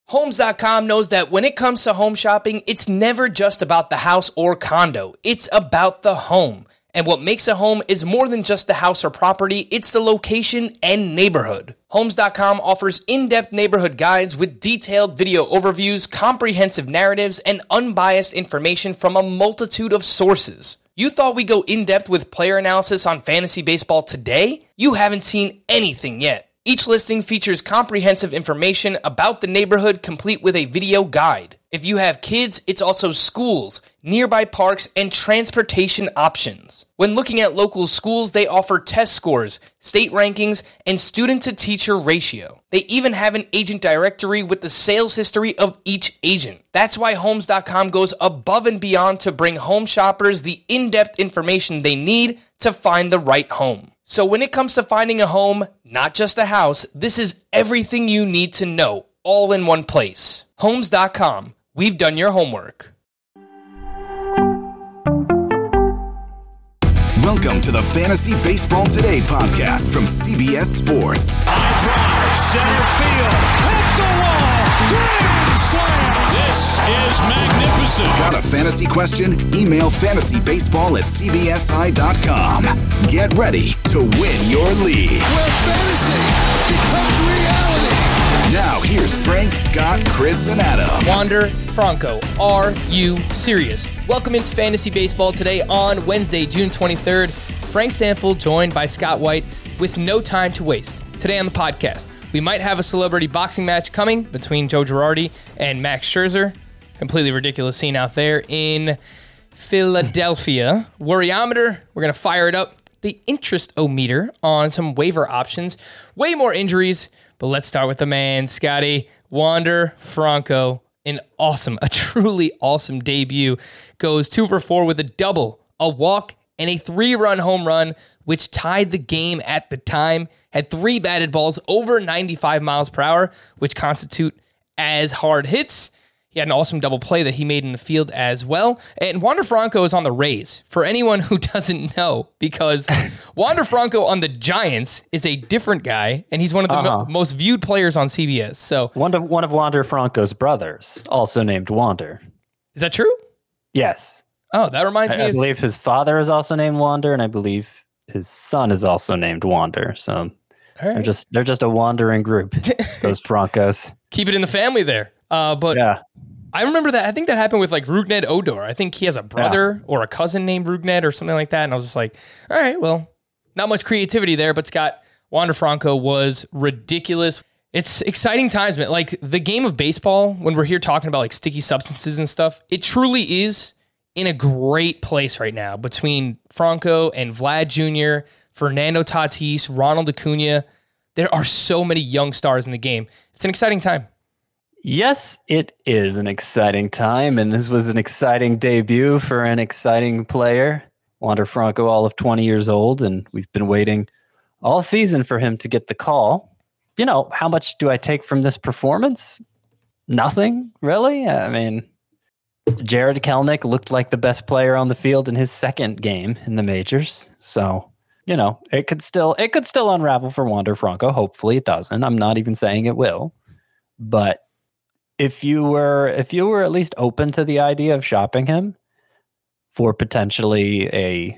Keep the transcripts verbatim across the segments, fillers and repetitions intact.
Homes dot com knows that when it comes to home shopping, it's never just about the house or condo. It's about the home. And what makes a home is more than just the house or property, it's the location and neighborhood. Homes dot com offers in-depth neighborhood guides with detailed video overviews, comprehensive narratives, and unbiased information from a multitude of sources. You thought we'd go in-depth with player analysis on fantasy baseball today? You haven't seen anything yet. Each listing features comprehensive information about the neighborhood, complete with a video guide. If you have kids, it's also schools, nearby parks, and transportation options. When looking at local schools, they offer test scores, state rankings, and student-to-teacher ratio. They even have an agent directory with the sales history of each agent. That's why Homes dot com goes above and beyond to bring home shoppers the in-depth information they need to find the right home. So when it comes to finding a home, not just a house, this is everything you need to know, all in one place. Homes dot com. We've done your homework. Welcome to the Fantasy Baseball Today podcast from C B S Sports. High drive, center field, hit the wall, grand slam. This is magnificent. Got a fantasy question? Email fantasybaseball at c b s i dot com. Get ready to win your league. Where fantasy becomes reality. Now here's Frank, Scott, Chris, and Adam. Wander Franco, are you serious? Welcome into Fantasy Baseball Today on Wednesday, June twenty-third. Frank Stanfield joined by Scott White with no time to waste. Today on the podcast, we might have a celebrity boxing match coming between Joe Girardi and Max Scherzer. Completely ridiculous scene out there in Philadelphia. Worryometer, we're going to fire it up. The interest-o-meter on some waiver options. Way more injuries, but let's start with the man, Scotty. Wander Franco, an awesome, a truly awesome debut. Goes two for four with a double, a walk, and a three-run home run, which tied the game at the time. Had three batted balls over ninety-five miles per hour, which constitute as hard hits. He had an awesome double play that he made in the field as well. And Wander Franco is on the Rays, for anyone who doesn't know, because Wander Franco on the Giants is a different guy, and he's one of the uh-huh. mo- most viewed players on C B S. So one of one of Wander Franco's brothers, also named Wander. Is that true? Yes. Oh, that reminds I, me I of... believe his father is also named Wander, and I believe his son is also named Wander. So All they're right. just they're just a wandering group, those Francos. Keep it in the family there. Uh, but Yeah. I remember that. I think that happened with like Rougned Odor. I think he has a brother or a cousin named Rougned or something like that. And I was just like, all right, well, not much creativity there, but Scott, Wander Franco was ridiculous. It's exciting times, man. Like the game of baseball, when we're here talking about like sticky substances and stuff, it truly is in a great place right now between Franco and Vlad Junior, Fernando Tatis, Ronald Acuna. There are so many young stars in the game. It's an exciting time. Yes, it is an exciting time, and this was an exciting debut for an exciting player. Wander Franco, all of twenty years old, and we've been waiting all season for him to get the call. You know, how much do I take from this performance? Nothing, really. I mean, Jared Kelenic looked like the best player on the field in his second game in the majors. So, you know, it could still it could still unravel for Wander Franco. Hopefully it doesn't. I'm not even saying it will. But if you were if you were at least open to the idea of shopping him for potentially a,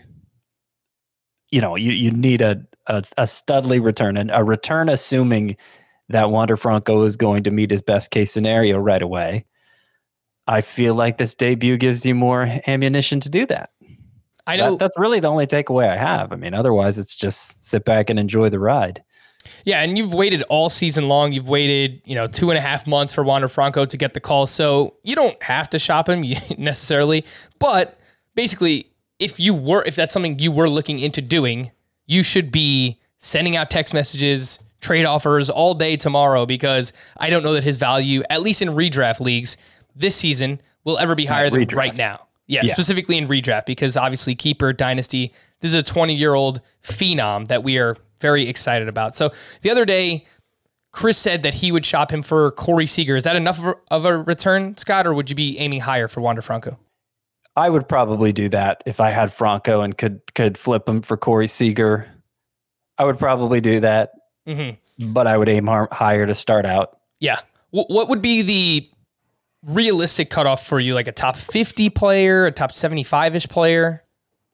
you know, you you need a a, a studly return, and a return assuming that Wander Franco is going to meet his best case scenario right away. I feel like this debut gives you more ammunition to do that. So I know that, that's really the only takeaway I have. I mean, otherwise it's just sit back and enjoy the ride. Yeah, and you've waited all season long. You've waited, you know, two and a half months for Wander Franco to get the call. So you don't have to shop him necessarily. But basically, if you were, if that's something you were looking into doing, you should be sending out text messages, trade offers all day tomorrow, because I don't know that his value, at least in redraft leagues this season, will ever be higher than redraft. right now. Yeah, Yeah. specifically in redraft, because obviously Keeper, Dynasty, this is a twenty-year-old phenom that we are very excited about. So the other day, Chris said that he would shop him for Corey Seager. Is that enough of a, of a return, Scott, or would you be aiming higher for Wander Franco? I would probably do that if I had Franco and could could flip him for Corey Seager. I would probably do that, Mm-hmm. but I would aim har- higher to start out. Yeah. What would be the realistic cutoff for you? Like a top fifty player, a top seventy-five-ish player?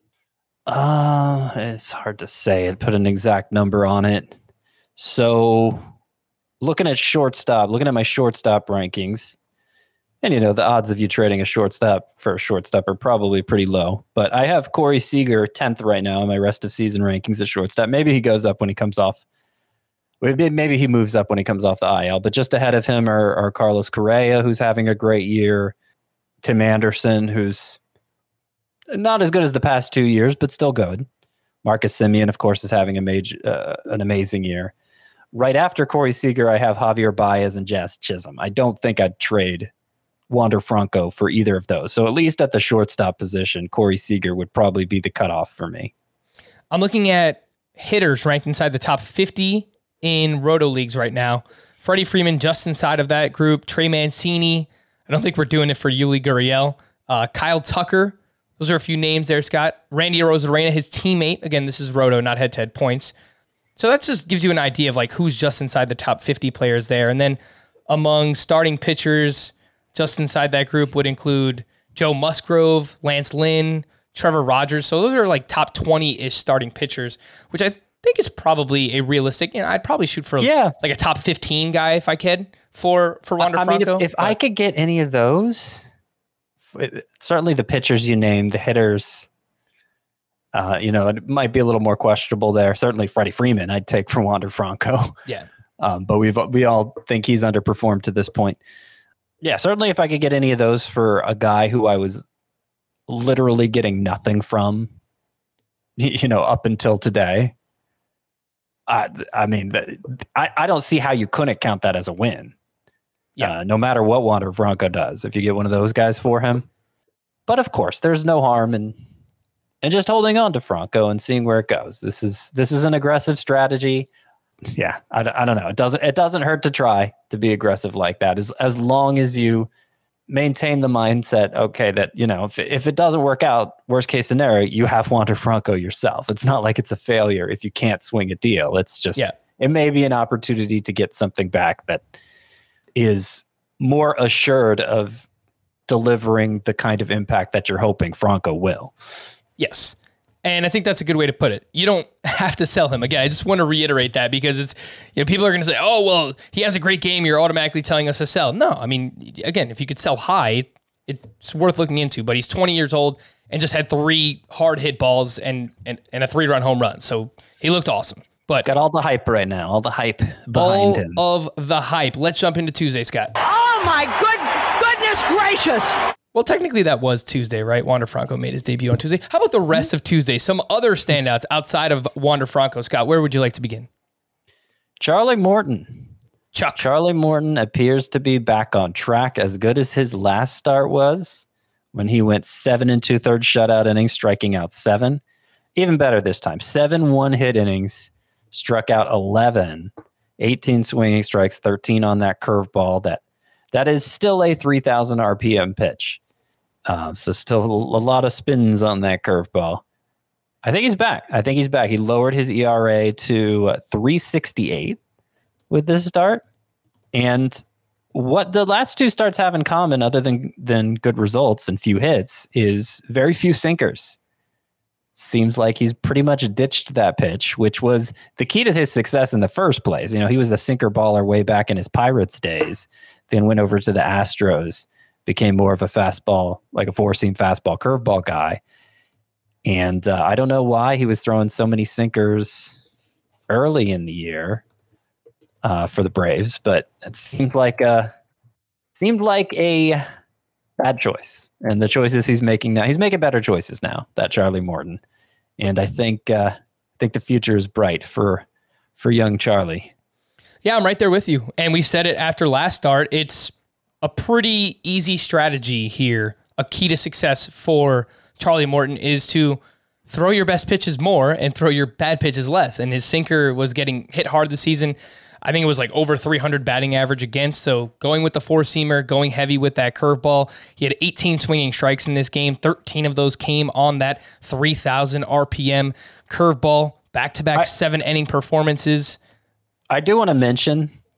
Uh, it's hard to say. I'd put an exact number on it. So looking at shortstop, looking at my shortstop rankings, and you know, the odds of you trading a shortstop for a shortstop are probably pretty low. But I have Corey Seager tenth right now in my rest of season rankings at shortstop. Maybe he goes up when he comes off. Maybe, maybe he moves up when he comes off the I L. But just ahead of him are, are Carlos Correa, who's having a great year. Tim Anderson, who's not as good as the past two years, but still good. Marcus Semien, of course, is having a major, uh, an amazing year. Right after Corey Seager, I have Javier Baez and Jazz Chisholm. I don't think I'd trade Wander Franco for either of those. So at least at the shortstop position, Corey Seager would probably be the cutoff for me. I'm looking at hitters ranked inside the top fifty in Roto leagues right now. Freddie Freeman just inside of that group. Trey Mancini. I don't think we're doing it for Yuli Gurriel. Uh, Kyle Tucker. Those are a few names there, Scott. Randy Arozarena, his teammate. Again, this is Roto, not head-to-head points. So that just gives you an idea of like who's just inside the top fifty players there. And then among starting pitchers, just inside that group would include Joe Musgrove, Lance Lynn, Trevor Rogers. So those are like top twenty-ish starting pitchers, which I think is probably a realistic, you know, I'd probably shoot for yeah. like a top fifteen guy if I could for, for Wander I Franco. mean, if, if I could get any of those, certainly the pitchers you named, the hitters, uh, you know, it might be a little more questionable there. Certainly Freddie Freeman I'd take for Wander Franco. Yeah. Um, but we've, we all think he's underperformed to this point. Yeah, certainly if I could get any of those for a guy who I was literally getting nothing from, you know, up until today, I, I mean, I, I don't see how you couldn't count that as a win. Yeah. Uh, no matter what Wander Franco does, if you get one of those guys for him. But of course, there's no harm in and just holding on to Franco and seeing where it goes. This is this is an aggressive strategy. Yeah, I, I don't know. It doesn't it doesn't hurt to try to be aggressive like that. As as long as you maintain the mindset, okay, that, you know, if, if it doesn't work out, worst case scenario, you have Wander Franco yourself. It's not like it's a failure if you can't swing a deal. It's just, yeah. It may be an opportunity to get something back that is more assured of delivering the kind of impact that you're hoping Franco will. Yes. And I think that's a good way to put it. You don't have to sell him. Again, I just want to reiterate that because it's, you know, people are going to say, oh, well, he has a great game. You're automatically telling us to sell. No, I mean, again, if you could sell high, it's worth looking into. But he's twenty years old and just had three hard hit balls and, and, and a three run home run. So he looked awesome. But got all the hype right now, all the hype behind all him. All of the hype. Let's jump into Tuesday, Scott. Oh, my good goodness gracious. Well, technically that was Tuesday, right? Wander Franco made his debut on Tuesday. How about the rest of Tuesday? Some other standouts outside of Wander Franco. Scott, where would you like to begin? Charlie Morton. Chuck. Charlie Morton appears to be back on track, as good as his last start was when he went seven and two thirds shutout innings, striking out seven. Even better this time. Seven one-hit innings, struck out eleven, eighteen swinging strikes, thirteen on that curveball. That that is still a three thousand R P M pitch. Uh, so still a lot of spins on that curveball. I think he's back. I think he's back. He lowered his E R A to three sixty-eight with this start. And what the last two starts have in common, other than, than good results and few hits, is very few sinkers. Seems like he's pretty much ditched that pitch, which was the key to his success in the first place. You know, he was a sinker baller way back in his Pirates days, then went over to the Astros, became more of a fastball, like a four-seam fastball curveball guy. And uh, I don't know why he was throwing so many sinkers early in the year uh, for the Braves, but it seemed like a, seemed like a bad choice. And the choices he's making now, he's making better choices now, that Charlie Morton. And I think uh, I think the future is bright for for young Charlie. Yeah, I'm right there with you. And we said it after last start. It's a pretty easy strategy here. A key to success for Charlie Morton is to throw your best pitches more and throw your bad pitches less. And his sinker was getting hit hard this season. I think it was like over three hundred batting average against. So going with the four-seamer, going heavy with that curveball. He had eighteen swinging strikes in this game. thirteen of those came on that three thousand R P M curveball. Back-to-back seven-inning performances. I do want to mention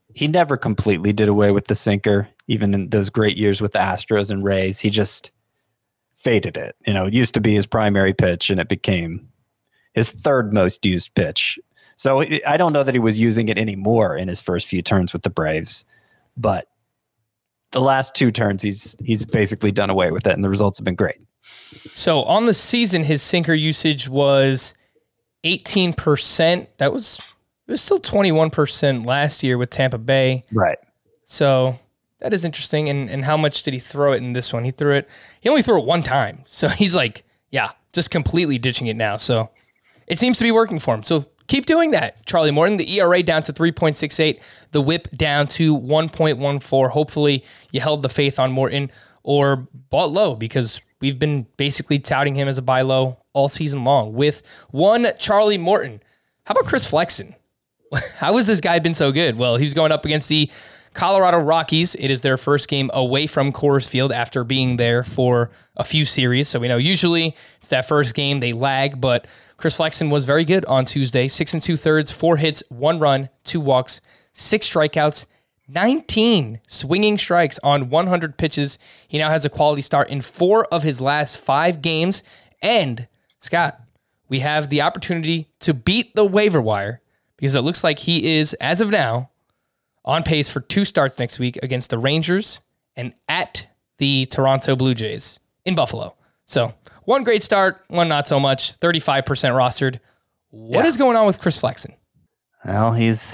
he never completely did away with the sinker, even in those great years with the Astros and Rays. He just faded it. You know, it used to be his primary pitch, and it became his third most used pitch. So I don't know that he was using it anymore in his first few turns with the Braves, but the last two turns, he's he's basically done away with it, and the results have been great. So on the season, his sinker usage was eighteen percent. That was it was still twenty-one percent last year with Tampa Bay. Right. So that is interesting. And and how much did he throw it in this one? He threw it. He only threw it one time. So he's like, yeah, just completely ditching it now. So it seems to be working for him. So keep doing that, Charlie Morton. The E R A down to three point six eight. The whip down to one point one four. Hopefully you held the faith on Morton or bought low, because we've been basically touting him as a buy low all season long with one Charlie Morton. How about Chris Flexen? How has this guy been so good? Well, he's going up against the Colorado Rockies. It is their first game away from Coors Field after being there for a few series. So we know usually it's that first game they lag, but Chris Flexen was very good on Tuesday. Six and two thirds, four hits, one run, two walks, six strikeouts, nineteen swinging strikes on one hundred pitches. He now has a quality start in four of his last five games. And Scott, we have the opportunity to beat the waiver wire, because it looks like he is, as of now, on pace for two starts next week against the Rangers and at the Toronto Blue Jays in Buffalo. So one great start, one not so much, thirty-five percent rostered. What Yeah. is going on with Chris Flexen? Well, he's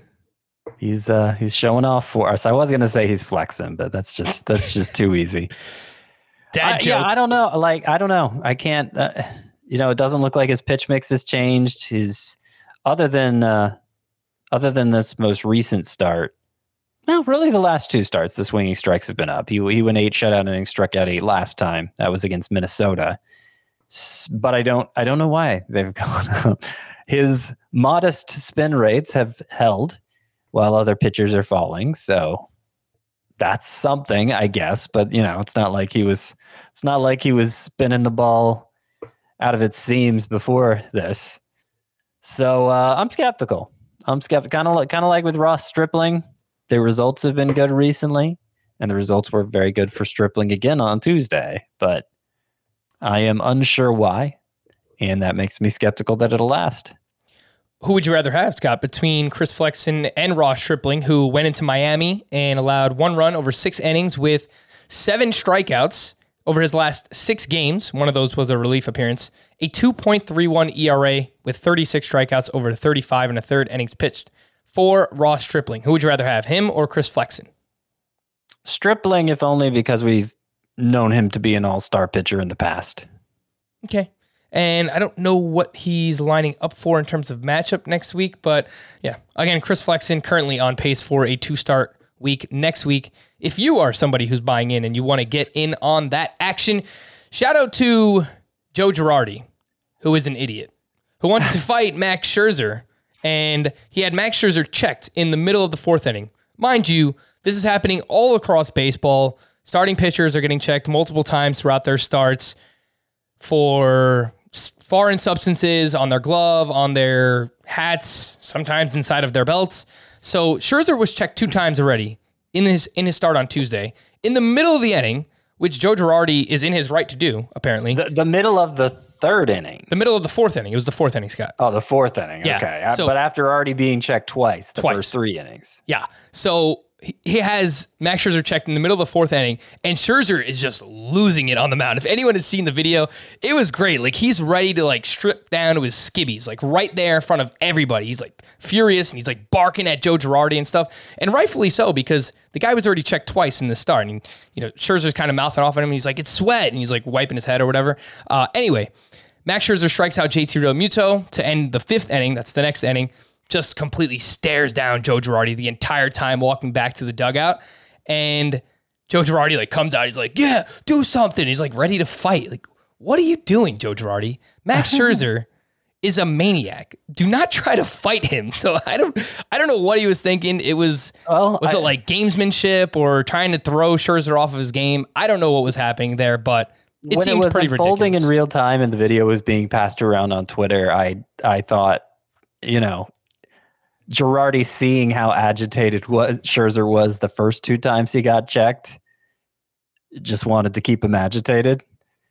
he's uh, he's showing off for us. I was gonna say he's flexing, but that's just that's just too easy. Dad I, joke. yeah, I don't know. Like, I don't know. I can't. Uh, you know, it doesn't look like his pitch mix has changed. His other than uh, other than this most recent start. No, really, the last two starts, the swinging strikes have been up. He he went eight shutout innings, struck out eight last time. That was against Minnesota. S- But I don't I don't know why they've gone up. His modest spin rates have held while other pitchers are falling. So that's something, I guess. But you know, it's not like he was it's not like he was spinning the ball out of its seams before this. So uh, I'm skeptical. I'm skeptical. Kind of like kind of like with Ross Stripling. Their results have been good recently, and the results were very good for Stripling again on Tuesday. But I am unsure why, and that makes me skeptical that it'll last. Who would you rather have, Scott, between Chris Flexen and Ross Stripling, who went into Miami and allowed one run over six innings with seven strikeouts over his last six games? One of those was a relief appearance. A two point three one E R A with thirty-six strikeouts over thirty-five and a third innings pitched. For Ross Stripling, who would you rather have, him or Chris Flexen? Stripling, if only because we've known him to be an all-star pitcher in the past. Okay. And I don't know what he's lining up for in terms of matchup next week, but yeah, again, Chris Flexen currently on pace for a two-start week next week. If you are somebody who's buying in and you want to get in on that action, shout out to Joe Girardi, who is an idiot, who wanted to fight Max Scherzer. And he had Max Scherzer checked in the middle of the fourth inning. Mind you, this is happening all across baseball. Starting pitchers are getting checked multiple times throughout their starts for foreign substances on their glove, on their hats, sometimes inside of their belts. So Scherzer was checked two times already in his in his start on Tuesday. In the middle of the inning, which Joe Girardi is in his right to do, apparently. The, the middle of the third inning. The middle of the fourth inning. It was the fourth inning, Scott. Oh, the fourth inning. Yeah, Okay. so- but after already being checked twice, the Twice. first three innings. Yeah. So he- he has Max Scherzer checked in the middle of the fourth inning, and Scherzer is just losing it on the mound. If anyone has seen the video, it was great. Like, he's ready to like strip down to his skivvies, like right there in front of everybody. He's like furious, and he's like barking at Joe Girardi and stuff, and rightfully so, because the guy was already checked twice in the start. And you know, Scherzer's kind of mouthing off at him. And he's like, "It's sweat," and he's like wiping his head or whatever. Uh, anyway, Max Scherzer strikes out J T Realmuto to end the fifth inning. That's the next inning. Just completely stares down Joe Girardi the entire time walking back to the dugout. And Joe Girardi like comes out. He's like, "Yeah, do something." He's like ready to fight. Like, what are you doing, Joe Girardi? Max Scherzer is a maniac. Do not try to fight him. So I don't I don't know what he was thinking. It was Well, was I- it like gamesmanship or trying to throw Scherzer off of his game? I don't know what was happening there, but it when it seemed was pretty unfolding ridiculous. in real time and the video was being passed around on Twitter, I I thought, you know, Girardi, seeing how agitated was Scherzer was the first two times he got checked, just wanted to keep him agitated.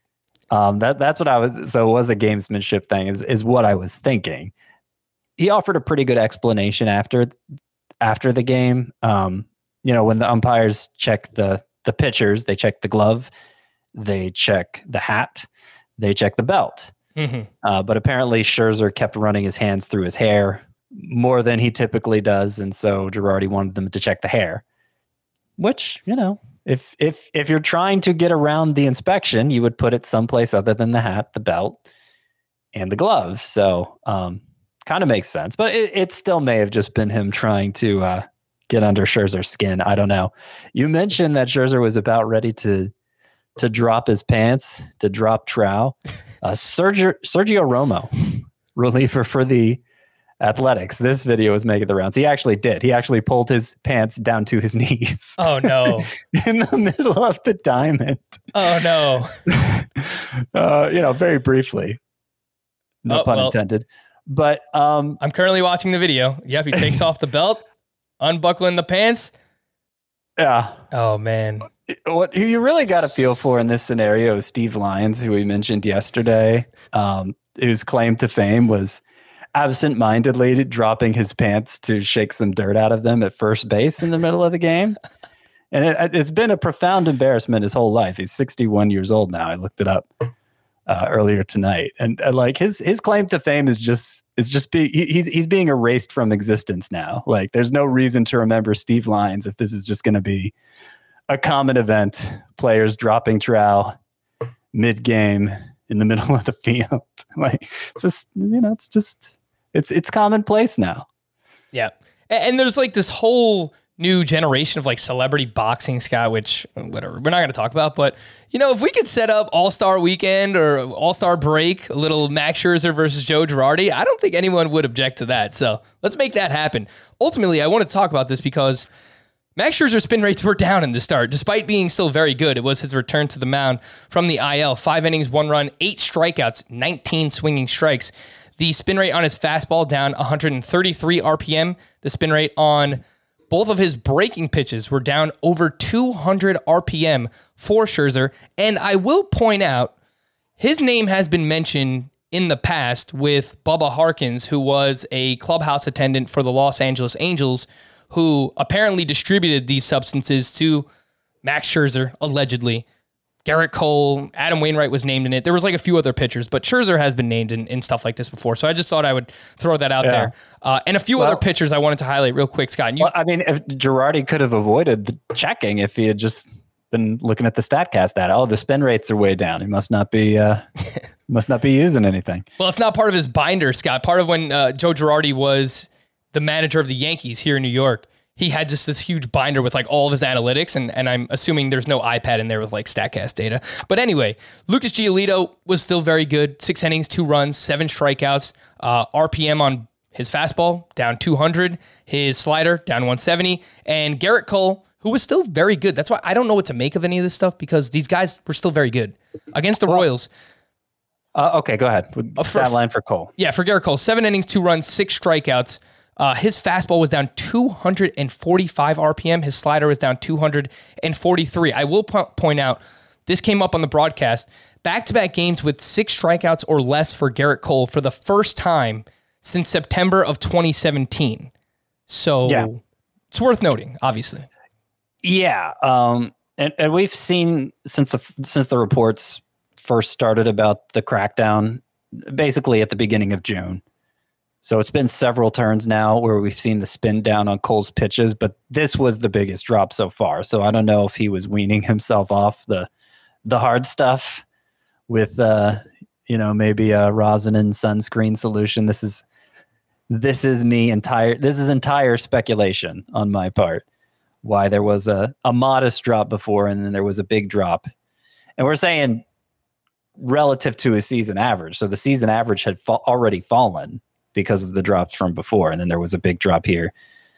Um, that that's what I was. So it was a gamesmanship thing, is is what I was thinking. He offered a pretty good explanation after after the game. Um, you know, when the umpires check the the pitchers, they check the glove, they check the hat, they check the belt. Mm-hmm. Uh, but apparently Scherzer kept running his hands through his hair more than he typically does, and so Girardi wanted them to check the hair. Which, you know, if if if you're trying to get around the inspection, you would put it someplace other than the hat, the belt, and the glove. So, um, kind of makes sense. But it, it still may have just been him trying to uh, get under Scherzer's skin. I don't know. You mentioned that Scherzer was about ready to to drop his pants, to drop trow. Uh, Sergio, Sergio Romo, reliever for the Athletics. This video was making the rounds. He actually did. He actually pulled his pants down to his knees. Oh, no. In the middle of the diamond. Oh, no. uh, you know, very briefly. No oh, pun well, intended. But um, I'm currently watching the video. Yep, he takes off the belt, unbuckling the pants. Yeah. Oh, man. What who you really got to feel for in this scenario is Steve Lyons, who we mentioned yesterday, um, whose claim to fame was absent-mindedly dropping his pants to shake some dirt out of them at first base in the middle of the game. And it, it's been a profound embarrassment his whole life. He's sixty-one years old now. I looked it up uh, earlier tonight, and uh, like his his claim to fame is just is just be he, he's he's being erased from existence now. Like there's no reason to remember Steve Lyons if this is just going to be a common event, players dropping trowel mid-game in the middle of the field. Like, it's just, you know, it's just, it's it's commonplace now. Yeah. And, and there's like this whole new generation of like celebrity boxing, Scott, which, whatever, we're not going to talk about. But, you know, if we could set up All-Star Weekend or All-Star Break, a little Max Scherzer versus Joe Girardi, I don't think anyone would object to that. So let's make that happen. Ultimately, I want to talk about this because Max Scherzer's spin rates were down in the start, despite being still very good. It was his return to the mound from the I L. Five innings, one run, eight strikeouts, nineteen swinging strikes. The spin rate on his fastball down one hundred thirty-three R P M. The spin rate on both of his breaking pitches were down over two hundred R P M for Scherzer. And I will point out, his name has been mentioned in the past with Bubba Harkins, who was a clubhouse attendant for the Los Angeles Angels, who apparently distributed these substances to Max Scherzer, allegedly. Garrett Cole, Adam Wainwright was named in it. There was like a few other pitchers, but Scherzer has been named in, in stuff like this before. So I just thought I would throw that out yeah. there. Uh, and a few well, other pitchers I wanted to highlight real quick, Scott. You, well, I mean, if Girardi could have avoided the checking if he had just been looking at the StatCast data. Oh, the spin rates are way down. He must not be uh, must not be using anything. Well, it's not part of his binder, Scott. Part of when uh, Joe Girardi was the manager of the Yankees here in New York, he had just this huge binder with like all of his analytics, and, and I'm assuming there's no iPad in there with like StatCast data. But anyway, Lucas Giolito was still very good. Six innings, two runs, seven strikeouts. Uh, R P M on his fastball down two hundred, his slider down one seventy, and Garrett Cole, who was still very good. That's why I don't know what to make of any of this stuff, because these guys were still very good against the well, Royals. Uh, okay, go ahead. Uh, for, Stat line for Cole. Yeah, for Garrett Cole, seven innings, two runs, six strikeouts. Uh, his fastball was down two hundred forty-five R P M. His slider was down two hundred forty-three. I will po- point out, this came up on the broadcast, back-to-back games with six strikeouts or less for Garrett Cole for the first time since September of twenty seventeen. So yeah. It's worth noting, obviously. Yeah, um, and, and we've seen since the since the reports first started about the crackdown, basically at the beginning of June. So it's been several turns now where we've seen the spin down on Cole's pitches, but this was the biggest drop so far. So I don't know if he was weaning himself off the the hard stuff with uh, you know, maybe a rosin and sunscreen solution. This is this is me entire this is entire speculation on my part. Why there was a, a modest drop before and then there was a big drop. And we're saying relative to his season average. So the season average had fa- already fallen because of the drops from before. And then there was a big drop here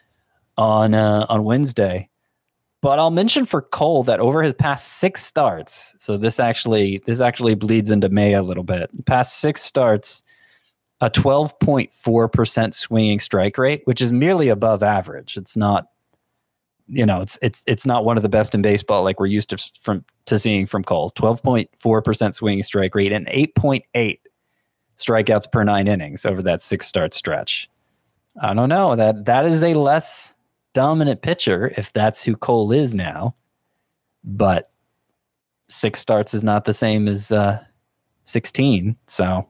on uh, on Wednesday. But I'll mention for Cole that over his past six starts, so this actually this actually bleeds into May a little bit. Past six starts, a twelve point four percent swinging strike rate, which is merely above average. It's not, you know, it's it's it's not one of the best in baseball like we're used to from to seeing from Cole. twelve point four percent swinging strike rate and eight point eight strikeouts per nine innings over that six start stretch. I don't know. That that is a less dominant pitcher if that's who Cole is now. But six starts is not the same as uh, sixteen. So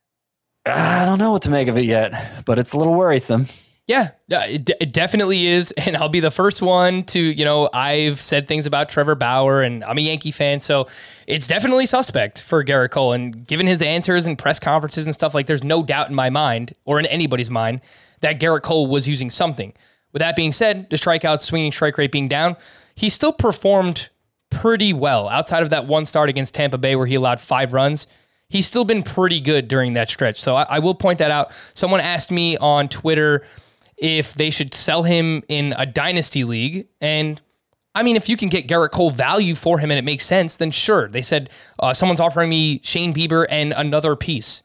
I don't know what to make of it yet, but it's a little worrisome. Yeah, it, it definitely is. And I'll be the first one to, you know, I've said things about Trevor Bauer and I'm a Yankee fan. So it's definitely suspect for Gerrit Cole. And given his answers and press conferences and stuff, like there's no doubt in my mind or in anybody's mind that Gerrit Cole was using something. With that being said, the strikeout swinging strike rate being down, he still performed pretty well outside of that one start against Tampa Bay where he allowed five runs. He's still been pretty good during that stretch. So I, I will point that out. Someone asked me on Twitter if they should sell him in a dynasty league. And I mean, if you can get Gerrit Cole value for him and it makes sense, then sure. They said uh, someone's offering me Shane Bieber and another piece.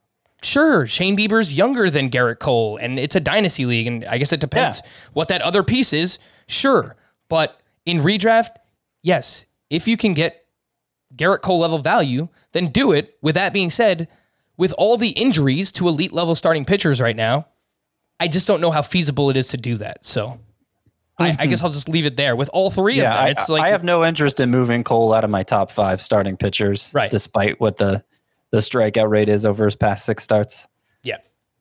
Sure, Shane Bieber's younger than Gerrit Cole and it's a dynasty league. And I guess it depends yeah. what that other piece is. Sure. But in redraft, yes, if you can get Gerrit Cole level value, then do it. With that being said, with all the injuries to elite level starting pitchers right now, I just don't know how feasible it is to do that. So mm-hmm. I, I guess I'll just leave it there with all three yeah, of them. It's I, like I have no interest in moving Cole out of my top five starting pitchers, right. despite what the, the strikeout rate is over his past six starts. Yeah.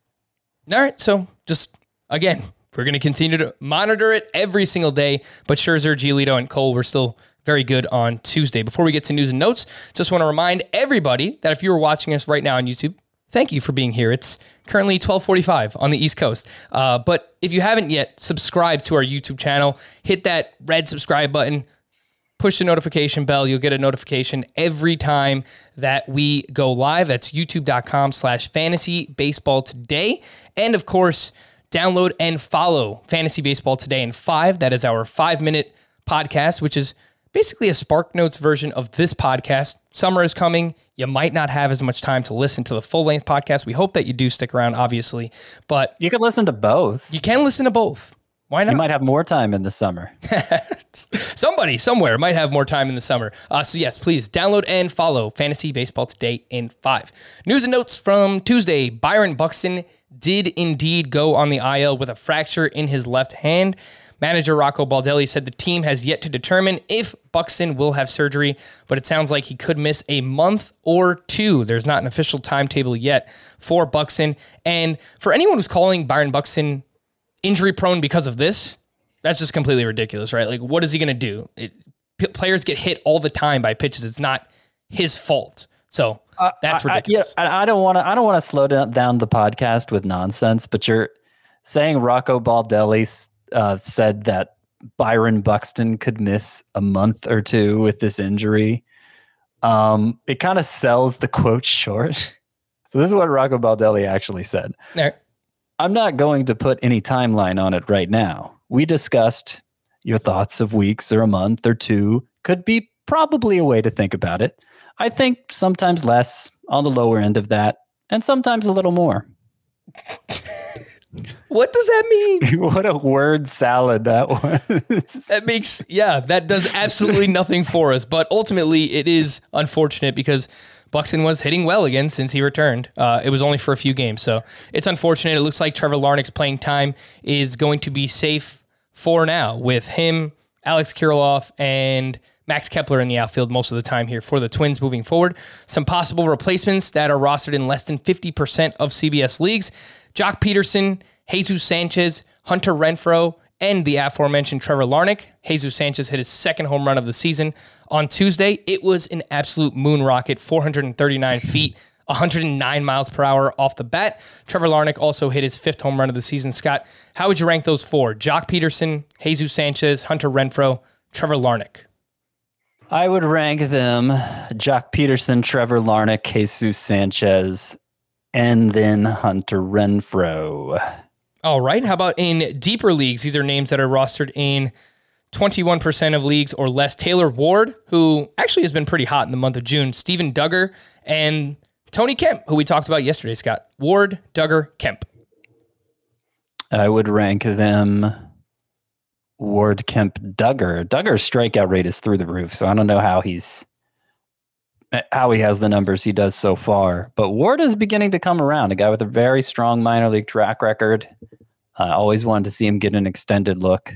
All right. So just, again, we're going to continue to monitor it every single day. But Scherzer, Giolito, and Cole were still very good on Tuesday. Before we get to news and notes, just want to remind everybody that if you are watching us right now on YouTube, thank you for being here. It's currently twelve forty-five on the East Coast. Uh, but if you haven't yet subscribed to our YouTube channel, hit that red subscribe button, push the notification bell. You'll get a notification every time that we go live. That's youtube.com slash fantasy baseball today. And of course, download and follow Fantasy Baseball Today in five. That is our five minute podcast, which is basically a Spark Notes version of this podcast. Summer is coming. You might not have as much time to listen to the full-length podcast. We hope that you do stick around, obviously. But you can listen to both. You can listen to both. Why not? You might have more time in the summer. Somebody somewhere might have more time in the summer. Uh, so yes, please download and follow Fantasy Baseball Today in five. News and notes from Tuesday. Byron Buxton did indeed go on the I L with a fracture in his left hand. Manager Rocco Baldelli said the team has yet to determine if Buxton will have surgery, but it sounds like he could miss a month or two. There's not an official timetable yet for Buxton. And for anyone who's calling Byron Buxton injury prone because of this, that's just completely ridiculous, right? Like, what is he going to do? It, p- players get hit all the time by pitches. It's not his fault. So uh, that's I, ridiculous. I, yeah, I don't want to. I don't want to slow down, down the podcast with nonsense. But you're saying Rocco Baldelli uh, said that Byron Buxton could miss a month or two with this injury. Um, it kind of sells the quote short. So this is what Rocco Baldelli actually said. Right. I'm not going to put any timeline on it right now. We discussed your thoughts of weeks or a month or two could be probably a way to think about it. I think sometimes less on the lower end of that and sometimes a little more. What does that mean? What a word salad that was. That makes, yeah, that does absolutely nothing for us. But ultimately, it is unfortunate because Buxton was hitting well again since he returned. Uh, it was only for a few games, so it's unfortunate. It looks like Trevor Larnach's playing time is going to be safe for now with him, Alex Kirilloff, and Max Kepler in the outfield most of the time here for the Twins moving forward. Some possible replacements that are rostered in less than fifty percent of C B S leagues. Jock Peterson, Jesus Sanchez, Hunter Renfroe, and the aforementioned Trevor Larnach. Jesus Sanchez hit his second home run of the season on Tuesday. It was an absolute moon rocket, four hundred thirty-nine feet, one hundred nine miles per hour off the bat. Trevor Larnach also hit his fifth home run of the season. Scott, how would you rank those four? Jock Peterson, Jesus Sanchez, Hunter Renfroe, Trevor Larnach. I would rank them Jock Peterson, Trevor Larnach, Jesus Sanchez, and then Hunter Renfroe. All right. How about in deeper leagues? These are names that are rostered in twenty-one percent of leagues or less. Taylor Ward, who actually has been pretty hot in the month of June. Steven Duggar and Tony Kemp, who we talked about yesterday, Scott. Ward, Duggar, Kemp. I would rank them Ward, Kemp, Duggar. Duggar's strikeout rate is through the roof, so I don't know how he's how he has the numbers he does so far. But Ward is beginning to come around, a guy with a very strong minor league track record. I uh, always wanted to see him get an extended look.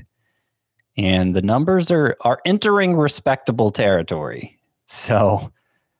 And the numbers are are entering respectable territory. So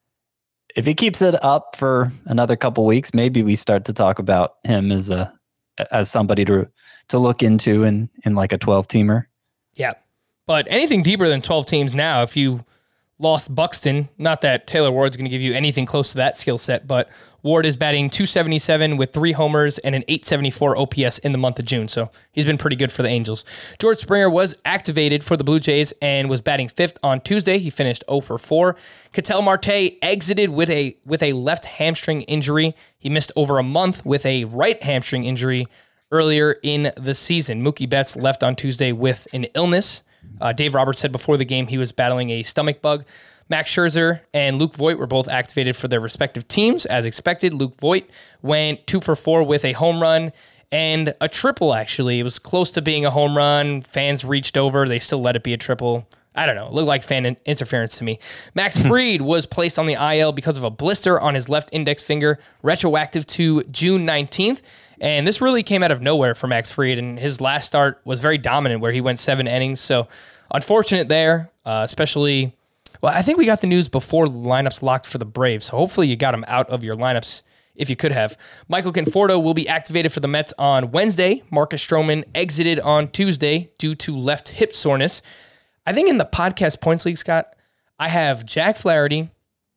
if he keeps it up for another couple weeks, maybe we start to talk about him as a as somebody to to look into in, in like a twelve-teamer. Yeah. But anything deeper than twelve teams now, if you lost Buxton, not that Taylor Ward's going to give you anything close to that skill set, but Ward is batting two seventy-seven with three homers and an eight seventy-four O P S in the month of June, so he's been pretty good for the Angels. George Springer was activated for the Blue Jays and was batting fifth on Tuesday. He finished oh for four. Ketel Marte exited with a with a left hamstring injury. He missed over a month with a right hamstring injury earlier in the season. Mookie Betts left on Tuesday with an illness. Uh, Dave Roberts said before the game he was battling a stomach bug. Max Scherzer and Luke Voit were both activated for their respective teams. As expected, Luke Voit went two for four with a home run and a triple, actually. It was close to being a home run. Fans reached over. They still let it be a triple. I don't know. It looked like fan in- interference to me. Max Fried was placed on the I L because of a blister on his left index finger, retroactive to June nineteenth. And this really came out of nowhere for Max Fried, and his last start was very dominant where he went seven innings. So unfortunate there, uh, especially... Well, I think we got the news before the lineups locked for the Braves, so hopefully you got him out of your lineups if you could have. Michael Conforto will be activated for the Mets on Wednesday. Marcus Stroman exited on Tuesday due to left hip soreness. I think in the podcast points league, Scott, I have Jack Flaherty,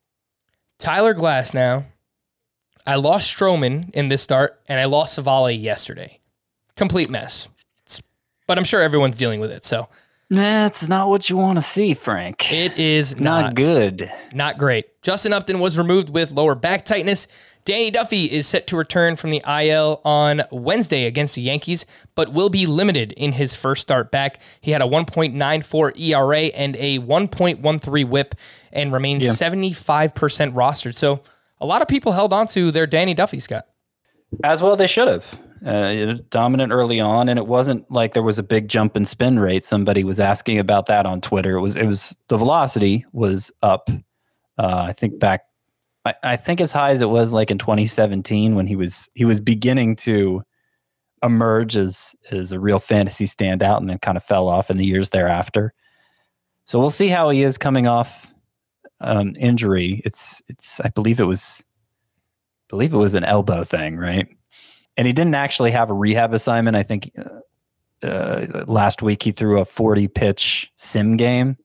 Tyler Glasnow. I lost Stroman in this start, and I lost Savale yesterday. Complete mess. It's, but I'm sure everyone's dealing with it, so... That's not what you want to see, Frank. It is not, not good. Not great. Justin Upton was removed with lower back tightness. Danny Duffy is set to return from the I L on Wednesday against the Yankees, but will be limited in his first start back. He had a one point nine four E R A and a one point one three whip and remains yeah. seventy-five percent rostered. So a lot of people held on to their Danny Duffy, Scott. As well they should have. Uh, dominant early on, and it wasn't like there was a big jump in spin rate. Somebody was asking about that on Twitter. It was it was the velocity was up. Uh, I think back, I, I think as high as it was like in twenty seventeen when he was he was beginning to emerge as as a real fantasy standout, and then kind of fell off in the years thereafter. So we'll see how he is coming off um, injury. It's it's I believe it was I believe it was an elbow thing, right? And he didn't actually have a rehab assignment. I think uh, uh, last week he threw a forty-pitch sim game.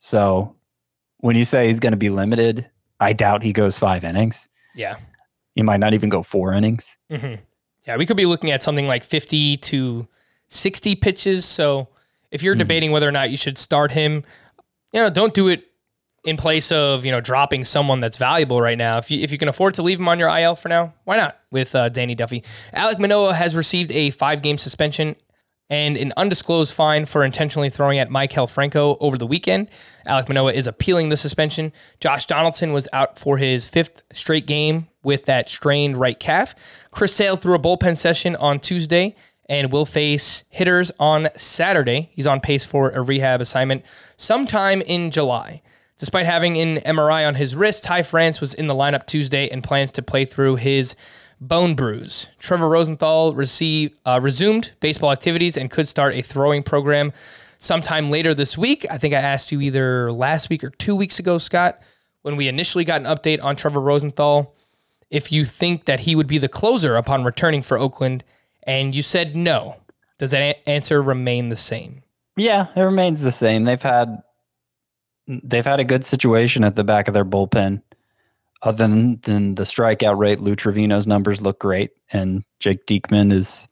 So when you say he's going to be limited, I doubt he goes five innings. Yeah. He might not even go four innings. Mm-hmm. Yeah, we could be looking at something like fifty to sixty pitches. So if you're mm-hmm. debating whether or not you should start him, you know, don't do it in place of, you know, dropping someone that's valuable right now. If you if you can afford to leave him on your I L for now, why not with uh, Danny Duffy? Alek Manoah has received a five-game suspension and an undisclosed fine for intentionally throwing at Maikel Franco over the weekend. Alek Manoah is appealing the suspension. Josh Donaldson was out for his fifth straight game with that strained right calf. Chris Sale threw a bullpen session on Tuesday and will face hitters on Saturday. He's on pace for a rehab assignment sometime in July. Despite having an M R I on his wrist, Ty France was in the lineup Tuesday and plans to play through his bone bruise. Trevor Rosenthal received, uh, resumed baseball activities and could start a throwing program sometime later this week. I think I asked you either last week or two weeks ago, Scott, when we initially got an update on Trevor Rosenthal, if you think that he would be the closer upon returning for Oakland, and you said no. Does that a- answer remain the same? Yeah, it remains the same. They've had they've had a good situation at the back of their bullpen. Other than, than the strikeout rate, Lou Trevino's numbers look great, and Jake Diekman is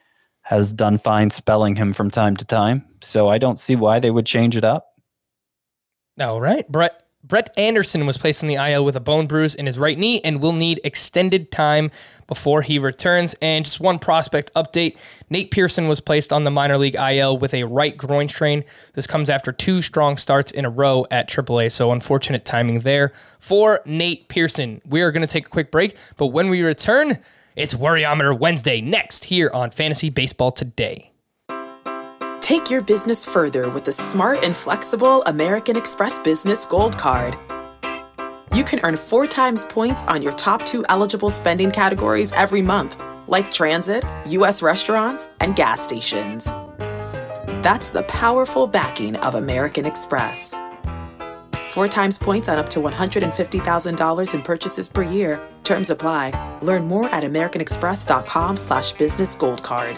has done fine spelling him from time to time. So I don't see why they would change it up. All right. Brett Brett Anderson was placed on the I L with a bone bruise in his right knee and will need extended time before he returns. And just one prospect update, Nate Pearson was placed on the minor league I L with a right groin strain. This comes after two strong starts in a row at triple A, so unfortunate timing there for Nate Pearson. We are going to take a quick break, but when we return, it's Worryometer Wednesday next here on Fantasy Baseball Today. Take your business further with the smart and flexible American Express Business Gold Card. You can earn four times points on your top two eligible spending categories every month, like transit, U S restaurants, and gas stations. That's the powerful backing of American Express. Four times points on up to one hundred fifty thousand dollars in purchases per year. Terms apply. Learn more at americanexpress.com slash business gold card.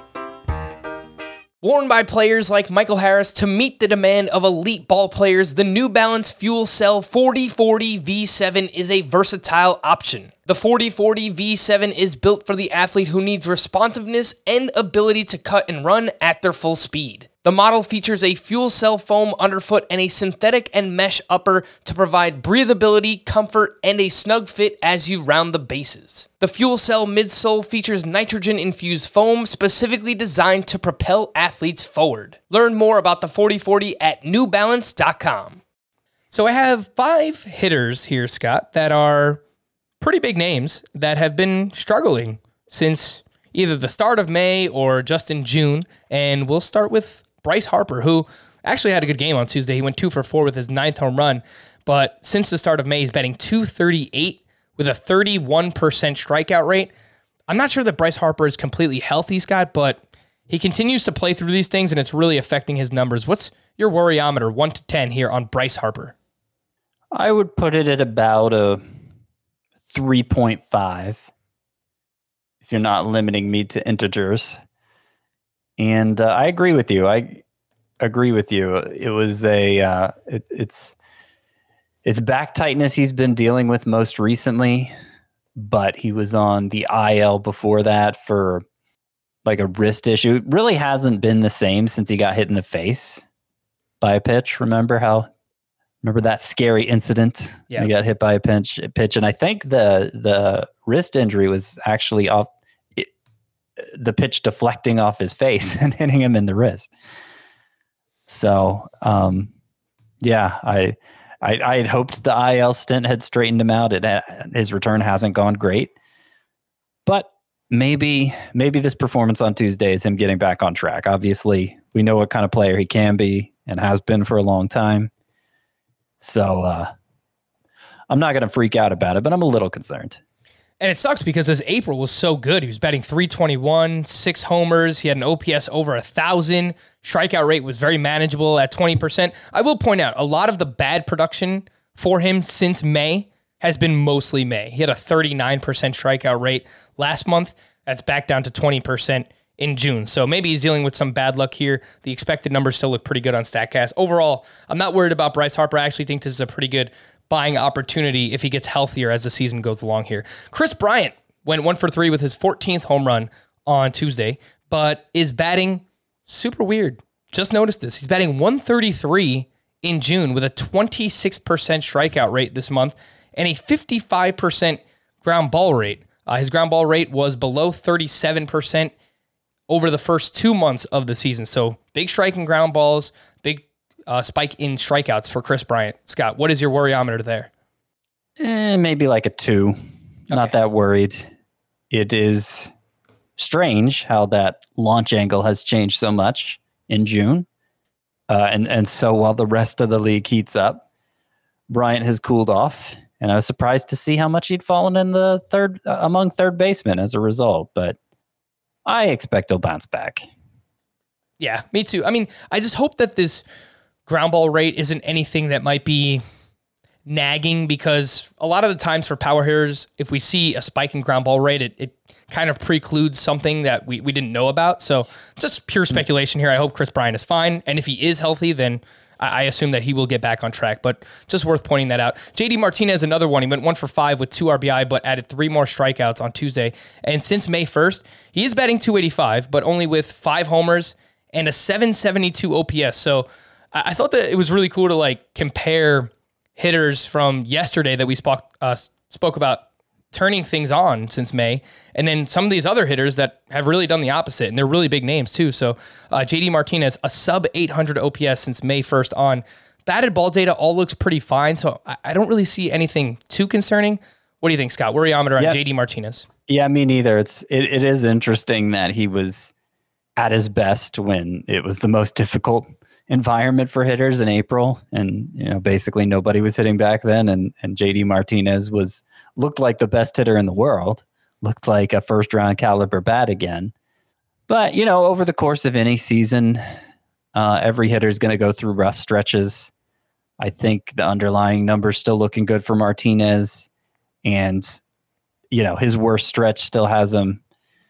Worn by players like Michael Harris to meet the demand of elite ball players, the New Balance Fuel Cell forty forty V seven is a versatile option. The forty forty V seven is built for the athlete who needs responsiveness and ability to cut and run at their full speed. The model features a fuel cell foam underfoot and a synthetic and mesh upper to provide breathability, comfort, and a snug fit as you round the bases. The fuel cell midsole features nitrogen-infused foam specifically designed to propel athletes forward. Learn more about the forty forty at new balance dot com. So I have five hitters here, Scott, that are pretty big names that have been struggling since either the start of May or just in June. And we'll start with Bryce Harper, who actually had a good game on Tuesday. He went two for four with his ninth home run, but since the start of May, he's batting two thirty-eight with a thirty-one percent strikeout rate. I'm not sure that Bryce Harper is completely healthy, Scott, but he continues to play through these things, and it's really affecting his numbers. What's your worryometer, one to ten, here on Bryce Harper? I would put it at about a three point five, if you're not limiting me to integers. And uh, I agree with you. I agree with you. It was a uh, it, it's it's back tightness he's been dealing with most recently, but he was on the I L before that for like a wrist issue. It really hasn't been the same since he got hit in the face by a pitch. Remember how? Remember that scary incident? Yeah, he got hit by a pitch. Pitch, and I think the the wrist injury was actually off. The pitch deflecting off his face and hitting him in the wrist. So, um, yeah, I, I, I had hoped the I L stint had straightened him out. It, his return hasn't gone great, but maybe, maybe this performance on Tuesday is him getting back on track. Obviously, we know what kind of player he can be and has been for a long time. So, uh, I'm not going to freak out about it, but I'm a little concerned. And it sucks because his April was so good. He was batting three twenty-one, six homers. He had an O P S over one thousand. Strikeout rate was very manageable at twenty percent. I will point out, a lot of the bad production for him since May has been mostly May. He had a thirty-nine percent strikeout rate last month. That's back down to twenty percent in June. So maybe he's dealing with some bad luck here. The expected numbers still look pretty good on StatCast. Overall, I'm not worried about Bryce Harper. I actually think this is a pretty good buying opportunity if he gets healthier as the season goes along here. Chris Bryant went one for three with his fourteenth home run on Tuesday, but is batting super weird. Just noticed this. He's batting one thirty-three in June with a twenty-six percent strikeout rate this month and a fifty-five percent ground ball rate. Uh, his ground ball rate was below thirty-seven percent over the first two months of the season. So big strike and ground balls, big Uh, spike in strikeouts for Chris Bryant. Scott, what is your worryometer there? Eh, maybe like a two. Okay. Not that worried. It is strange how that launch angle has changed so much in June. Uh, and, and so while the rest of the league heats up, Bryant has cooled off. And I was surprised to see how much he'd fallen in the third uh, among third basemen as a result. But I expect he'll bounce back. Yeah, me too. I mean, I just hope that this ground ball rate isn't anything that might be nagging, because a lot of the times for power hitters, if we see a spike in ground ball rate, it, it kind of precludes something that we, we didn't know about. So just pure speculation here. I hope Chris Bryant is fine. And if he is healthy, then I, I assume that he will get back on track, but just worth pointing that out. J D Martinez, another one. He went one for five with two R B I, but added three more strikeouts on Tuesday. And since May first, he is batting two eighty-five, but only with five homers and a seven seventy-two O P S. So I thought that it was really cool to like compare hitters from yesterday that we spoke uh, spoke about turning things on since May, and then some of these other hitters that have really done the opposite, and they're really big names too. So uh, J D Martinez, a sub eight hundred O P S since May first on. Batted ball data all looks pretty fine, so I, I don't really see anything too concerning. What do you think, Scott? Worryometer on yep. J D Martinez. Yeah, me neither. It's it, it is interesting that he was at his best when it was the most difficult environment for hitters in April, and you know basically nobody was hitting back then, and and J D Martinez was looked like the best hitter in the world, looked like a first round caliber bat again. But you know, over the course of any season, uh, every hitter is going to go through rough stretches. I think the underlying numbers still looking good for Martinez, and you know his worst stretch still has him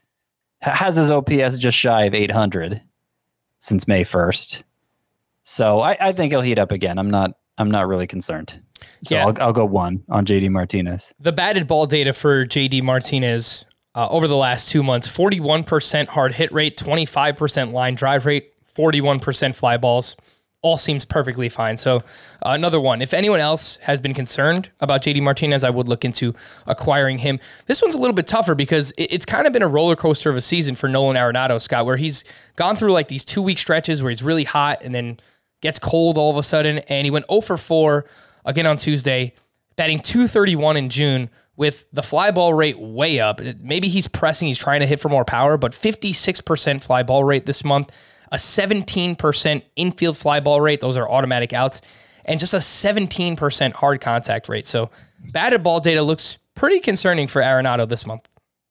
has his O P S just shy of eight hundred since May first. So I, I think he'll heat up again. I'm not. I'm not really concerned. So yeah. I'll, I'll go one on J D Martinez. The batted ball data for J D Martinez uh, over the last two months: forty-one percent hard hit rate, twenty-five percent line drive rate, forty-one percent fly balls. All seems perfectly fine. So uh, another one. If anyone else has been concerned about J D Martinez, I would look into acquiring him. This one's a little bit tougher because it, it's kind of been a roller coaster of a season for Nolan Arenado, Scott, where he's gone through like these two week stretches where he's really hot and then gets cold all of a sudden, and he went oh for four again on Tuesday, batting two thirty-one in June with the fly ball rate way up. Maybe he's pressing, he's trying to hit for more power, but fifty-six percent fly ball rate this month, a seventeen percent infield fly ball rate, those are automatic outs, and just a seventeen percent hard contact rate. So batted ball data looks pretty concerning for Arenado this month.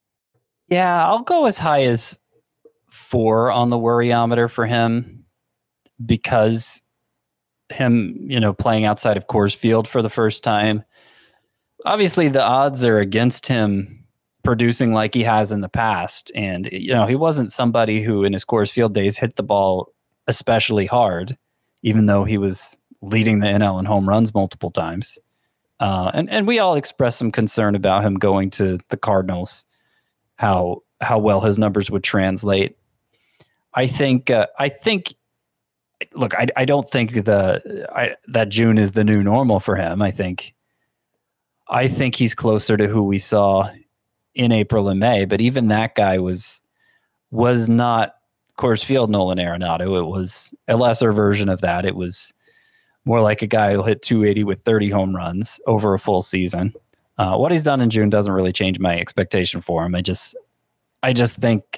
Yeah, I'll go as high as four on the worryometer for him because him, you know, playing outside of Coors Field for the first time. Obviously, the odds are against him producing like he has in the past. And, you know, he wasn't somebody who in his Coors Field days hit the ball especially hard, even though he was leading the N L in home runs multiple times. Uh, and, and we all expressed some concern about him going to the Cardinals, how how well his numbers would translate. I think, uh, I think, look, I, I don't think the I, that June is the new normal for him. I think, I think he's closer to who we saw in April and May. But even that guy was was not Coors Field Nolan Arenado. It was a lesser version of that. It was more like a guy who'll hit two eighty with thirty home runs over a full season. Uh, what he's done in June doesn't really change my expectation for him. I just, I just think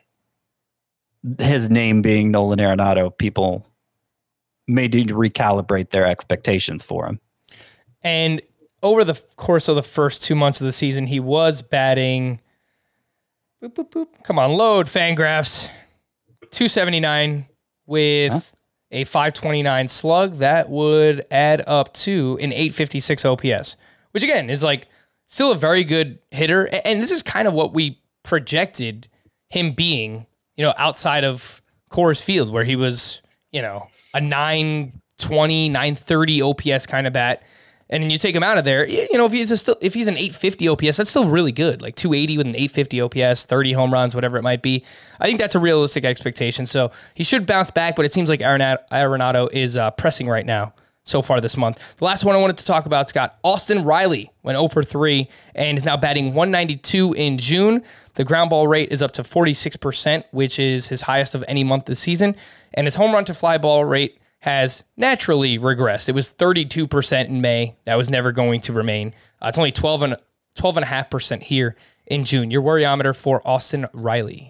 his name being Nolan Arenado, people may need to recalibrate their expectations for him. And over the course of the first two months of the season, he was batting. Boop, boop, boop. Come on, load Fangraphs. two seventy-nine with huh? a five twenty-nine slug. That would add up to an eight fifty-six O P S, which again is like still a very good hitter. And this is kind of what we projected him being, you know, outside of Coors Field, where he was, you know, a nine twenty, nine thirty O P S kind of bat. And then you take him out of there, you know, if he's a still, if he's an eight fifty O P S, that's still really good. Like two eighty with an eight fifty O P S, thirty home runs, whatever it might be. I think that's a realistic expectation. So he should bounce back, but it seems like Arenado is uh, pressing right now so far this month. The last one I wanted to talk about, Scott, Austin Riley went oh for three and is now batting one ninety-two in June. The ground ball rate is up to forty-six percent, which is his highest of any month this season. And his home run to fly ball rate has naturally regressed. It was thirty-two percent in May. That was never going to remain. Uh, it's only twelve and twelve and a half percent here in June. Your worryometer for Austin Riley?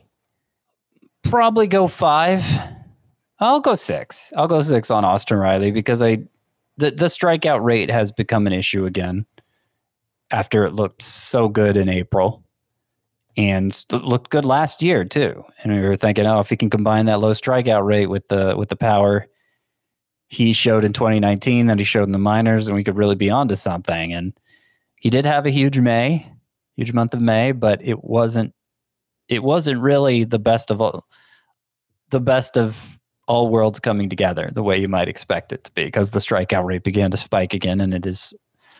Probably go five. I'll go six. I'll go six on Austin Riley because I the the strikeout rate has become an issue again after it looked so good in April and looked good last year too. And we were thinking, oh, if he can combine that low strikeout rate with the with the power he showed in twenty nineteen that he showed in the minors, and we could really be onto something. And he did have a huge May, huge month of May, but it wasn't, it wasn't really the best of all, the best of all worlds coming together the way you might expect it to be, because the strikeout rate began to spike again, and it has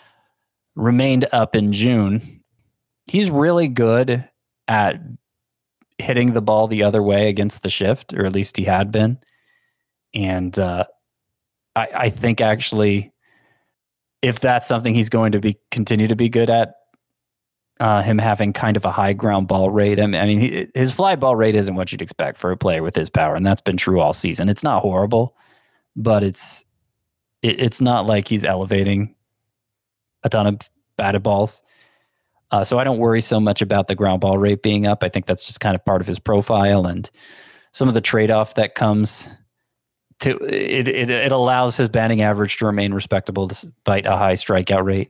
remained up in June. He's really good at hitting the ball the other way against the shift, or at least he had been. And, uh, I, I think actually if that's something he's going to be continue to be good at, uh, him having kind of a high ground ball rate. I mean, I mean he, his fly ball rate isn't what you'd expect for a player with his power, and that's been true all season. It's not horrible, but it's it, it's not like he's elevating a ton of batted balls. Uh, so I don't worry so much about the ground ball rate being up. I think that's just kind of part of his profile and some of the trade-off that comes to it. It, it allows his batting average to remain respectable despite a high strikeout rate.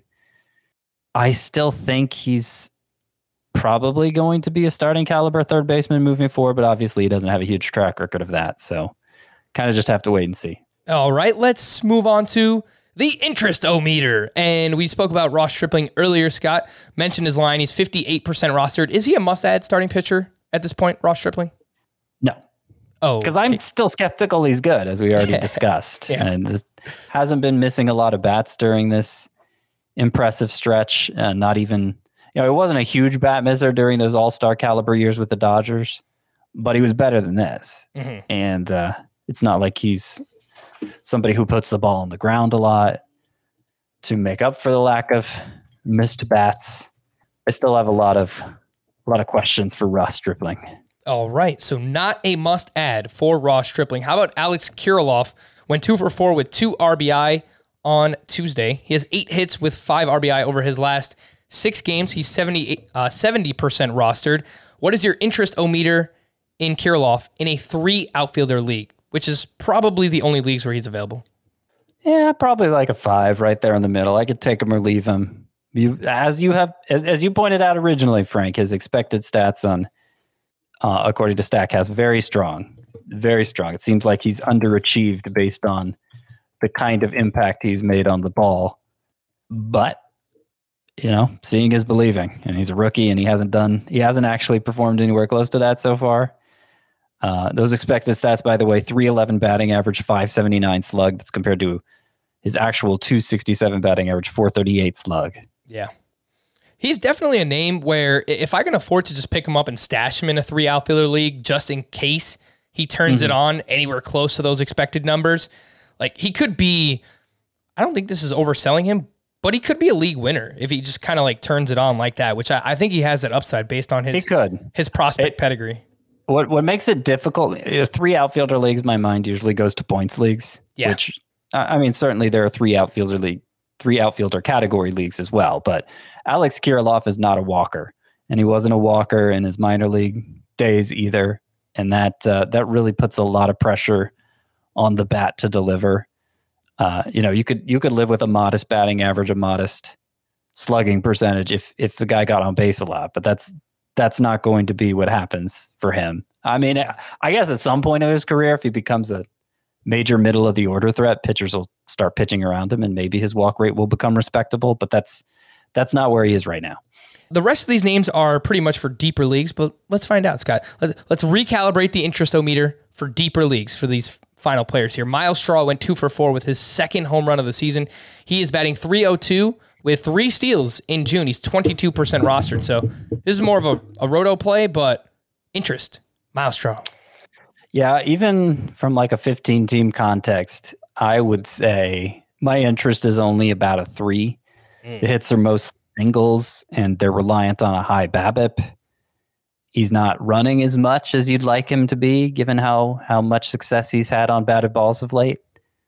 I still think he's probably going to be a starting caliber third baseman moving forward, but obviously he doesn't have a huge track record of that. So kind of just have to wait and see. All right, let's move on to the interest-o-meter. And we spoke about Ross Stripling earlier. Scott mentioned his line. He's fifty-eight percent rostered. Is he a must-add starting pitcher at this point, Ross Stripling? No. Oh, because I'm still skeptical he's good, as we already discussed. Yeah. And this hasn't been missing a lot of bats during this impressive stretch. Uh, not even, you know, it wasn't a huge bat misser during those all-star caliber years with the Dodgers, but he was better than this. Mm-hmm. And uh, it's not like he's somebody who puts the ball on the ground a lot to make up for the lack of missed bats. I still have a lot of a lot of questions for Ross Stripling. All right, so not a must-add for Ross Stripling. How about Alex Kirilloff? Went two for four with two R B I on Tuesday. He has eight hits with five R B I over his last six games. He's seventy, uh, seventy percent rostered. What is your interest-o-meter in Kirilloff in a three outfielder league, which is probably the only leagues where he's available? Yeah, probably like a five right there in the middle. I could take him or leave him. You, as you have, as, as you pointed out originally, Frank, his expected stats on, uh, according to StatCast, very strong, very strong. It seems like he's underachieved based on the kind of impact he's made on the ball. But, you know, seeing is believing, and he's a rookie, and he hasn't done, he hasn't actually performed anywhere close to that so far. Uh, those expected stats, by the way, three eleven batting average, five seventy-nine slug. That's compared to his actual two sixty-seven batting average, four thirty-eight slug. Yeah. He's definitely a name where if I can afford to just pick him up and stash him in a three outfielder league, just in case he turns mm-hmm. it on anywhere close to those expected numbers, like he could be, I don't think this is overselling him, but he could be a league winner if he just kind of like turns it on like that, which I, I think he has that upside based on his, he could. his prospect it, pedigree. What what makes it difficult, three outfielder leagues, my mind usually goes to points leagues, yeah. which, I mean, certainly there are three outfielder league, three outfielder category leagues as well, but Alex Kirilloff is not a walker, and he wasn't a walker in his minor league days either, and that uh, that really puts a lot of pressure on the bat to deliver. Uh, you know, you could you could live with a modest batting average, a modest slugging percentage if if the guy got on base a lot, but that's That's not going to be what happens for him. I mean, I guess at some point in his career, if he becomes a major middle of the order threat, pitchers will start pitching around him and maybe his walk rate will become respectable, but that's that's not where he is right now. The rest of these names are pretty much for deeper leagues, but let's find out, Scott. Let's recalibrate the interest-o-meter for deeper leagues for these final players here. Miles Straw went two for four with his second home run of the season. He is batting three oh two. With three steals in June. He's twenty-two percent rostered. So this is more of a, a roto play, but interest, Miles Straw. Yeah, even from like a fifteen-team context, I would say my interest is only about a three. Mm. The hits are most singles, and they're reliant on a high BABIP. He's not running as much as you'd like him to be, given how, how much success he's had on batted balls of late.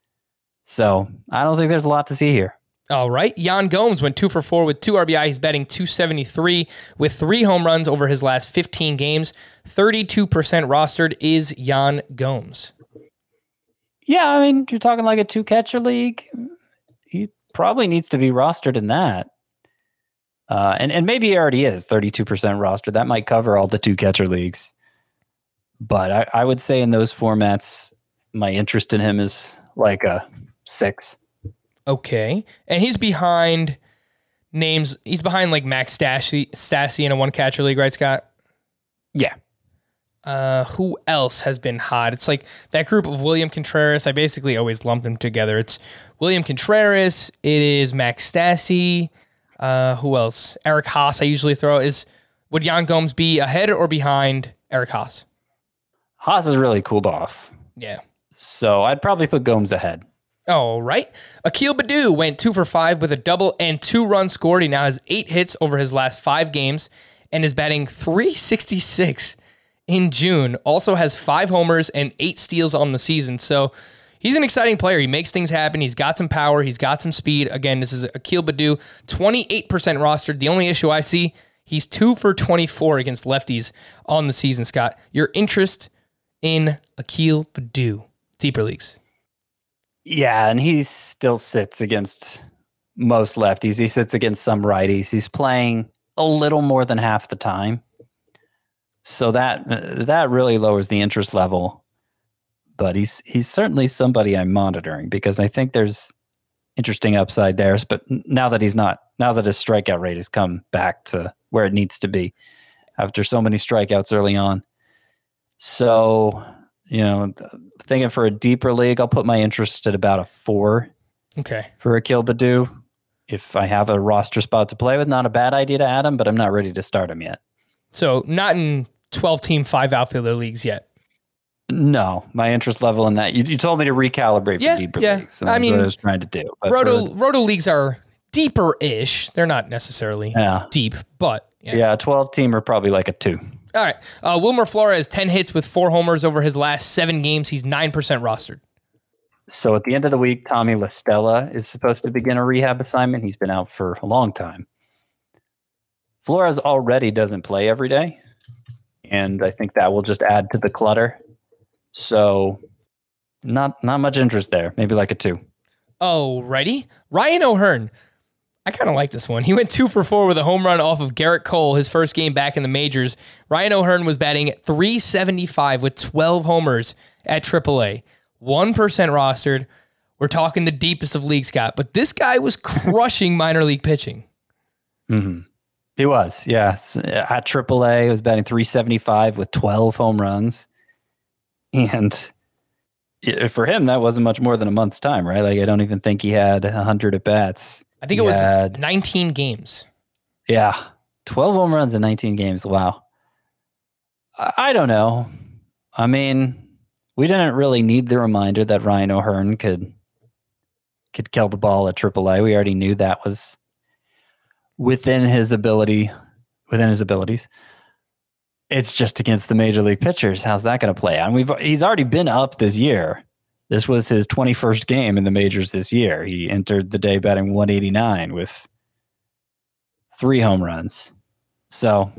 So I don't think there's a lot to see here. All right. Yan Gomes went two for four with two R B I. He's batting two seventy-three with three home runs over his last fifteen games. thirty-two percent rostered is Yan Gomes. Yeah, I mean, you're talking like a two-catcher league. He probably needs to be rostered in that. Uh, and, and maybe he already is thirty-two percent rostered. That might cover all the two-catcher leagues. But I, I would say in those formats, my interest in him is like a six. Okay. And he's behind names. He's behind like Max Stassi, Stassi in a one catcher league, right, Scott? Yeah. Uh, who else has been hot? It's like that group of William Contreras. I basically always lump them together. It's William Contreras. It is Max Stassi. Uh, who else? Eric Haas. I usually throw is, would Yan Gomes be ahead or behind Eric Haas? Haas has really cooled off. Yeah. So I'd probably put Gomes ahead. All right. Akil Baddoo went two for five with a double and two runs scored. He now has eight hits over his last five games and is batting three sixty-six in June. Also has five homers and eight steals on the season. So he's an exciting player. He makes things happen. He's got some power. He's got some speed. Again, this is Akil Baddoo, twenty-eight percent rostered. The only issue I see, he's two for twenty-four against lefties on the season, Scott. Your interest in Akil Baddoo, deeper leagues? Yeah, and he still sits against most lefties. He sits against some righties. He's playing a little more than half the time. So that that really lowers the interest level. But he's he's certainly somebody I'm monitoring because I think there's interesting upside there. But now that he's not, now that his strikeout rate has come back to where it needs to be after so many strikeouts early on. So, you know, thinking for a deeper league, I'll put my interest at about a four. Okay. For Akil Baddoo. If I have a roster spot to play with, not a bad idea to add him, but I'm not ready to start him yet. So not in twelve-team, five outfielder leagues yet? No, my interest level in that. You, you told me to recalibrate yeah, for deeper yeah. leagues. So I that's mean, what I was trying to do. But roto, for, roto leagues are deeper-ish. They're not necessarily yeah. deep, but... Yeah, yeah twelve-team are probably like a two. All right. Uh, Wilmer Flores, ten hits with four homers over his last seven games. He's nine percent rostered. So at the end of the week, Tommy La Stella is supposed to begin a rehab assignment. He's been out for a long time. Flores already doesn't play every day, and I think that will just add to the clutter. So not not much interest there. Maybe like a two. Oh, righty. Ryan O'Hearn. I kind of like this one. He went two for four with a home run off of Garrett Cole, his first game back in the majors. Ryan O'Hearn was batting three seventy-five with twelve homers at triple A. one percent rostered. We're talking the deepest of leagues, Scott. But this guy was crushing minor league pitching. Mm-hmm. He was, yes. At triple A, he was batting three seventy-five with twelve home runs. And for him, that wasn't much more than a month's time, right? Like, I don't even think he had one hundred at-bats. I think he it was had, nineteen games. Yeah. twelve home runs in nineteen games. Wow. I, I don't know. I mean... We didn't really need the reminder that Ryan O'Hearn could could kill the ball at triple A. We already knew that was within his ability, within his abilities. It's just against the major league pitchers. How's that going to play? And we've he's already been up this year. This was his twenty-first game in the majors this year. He entered the day batting one eighty-nine with three home runs. So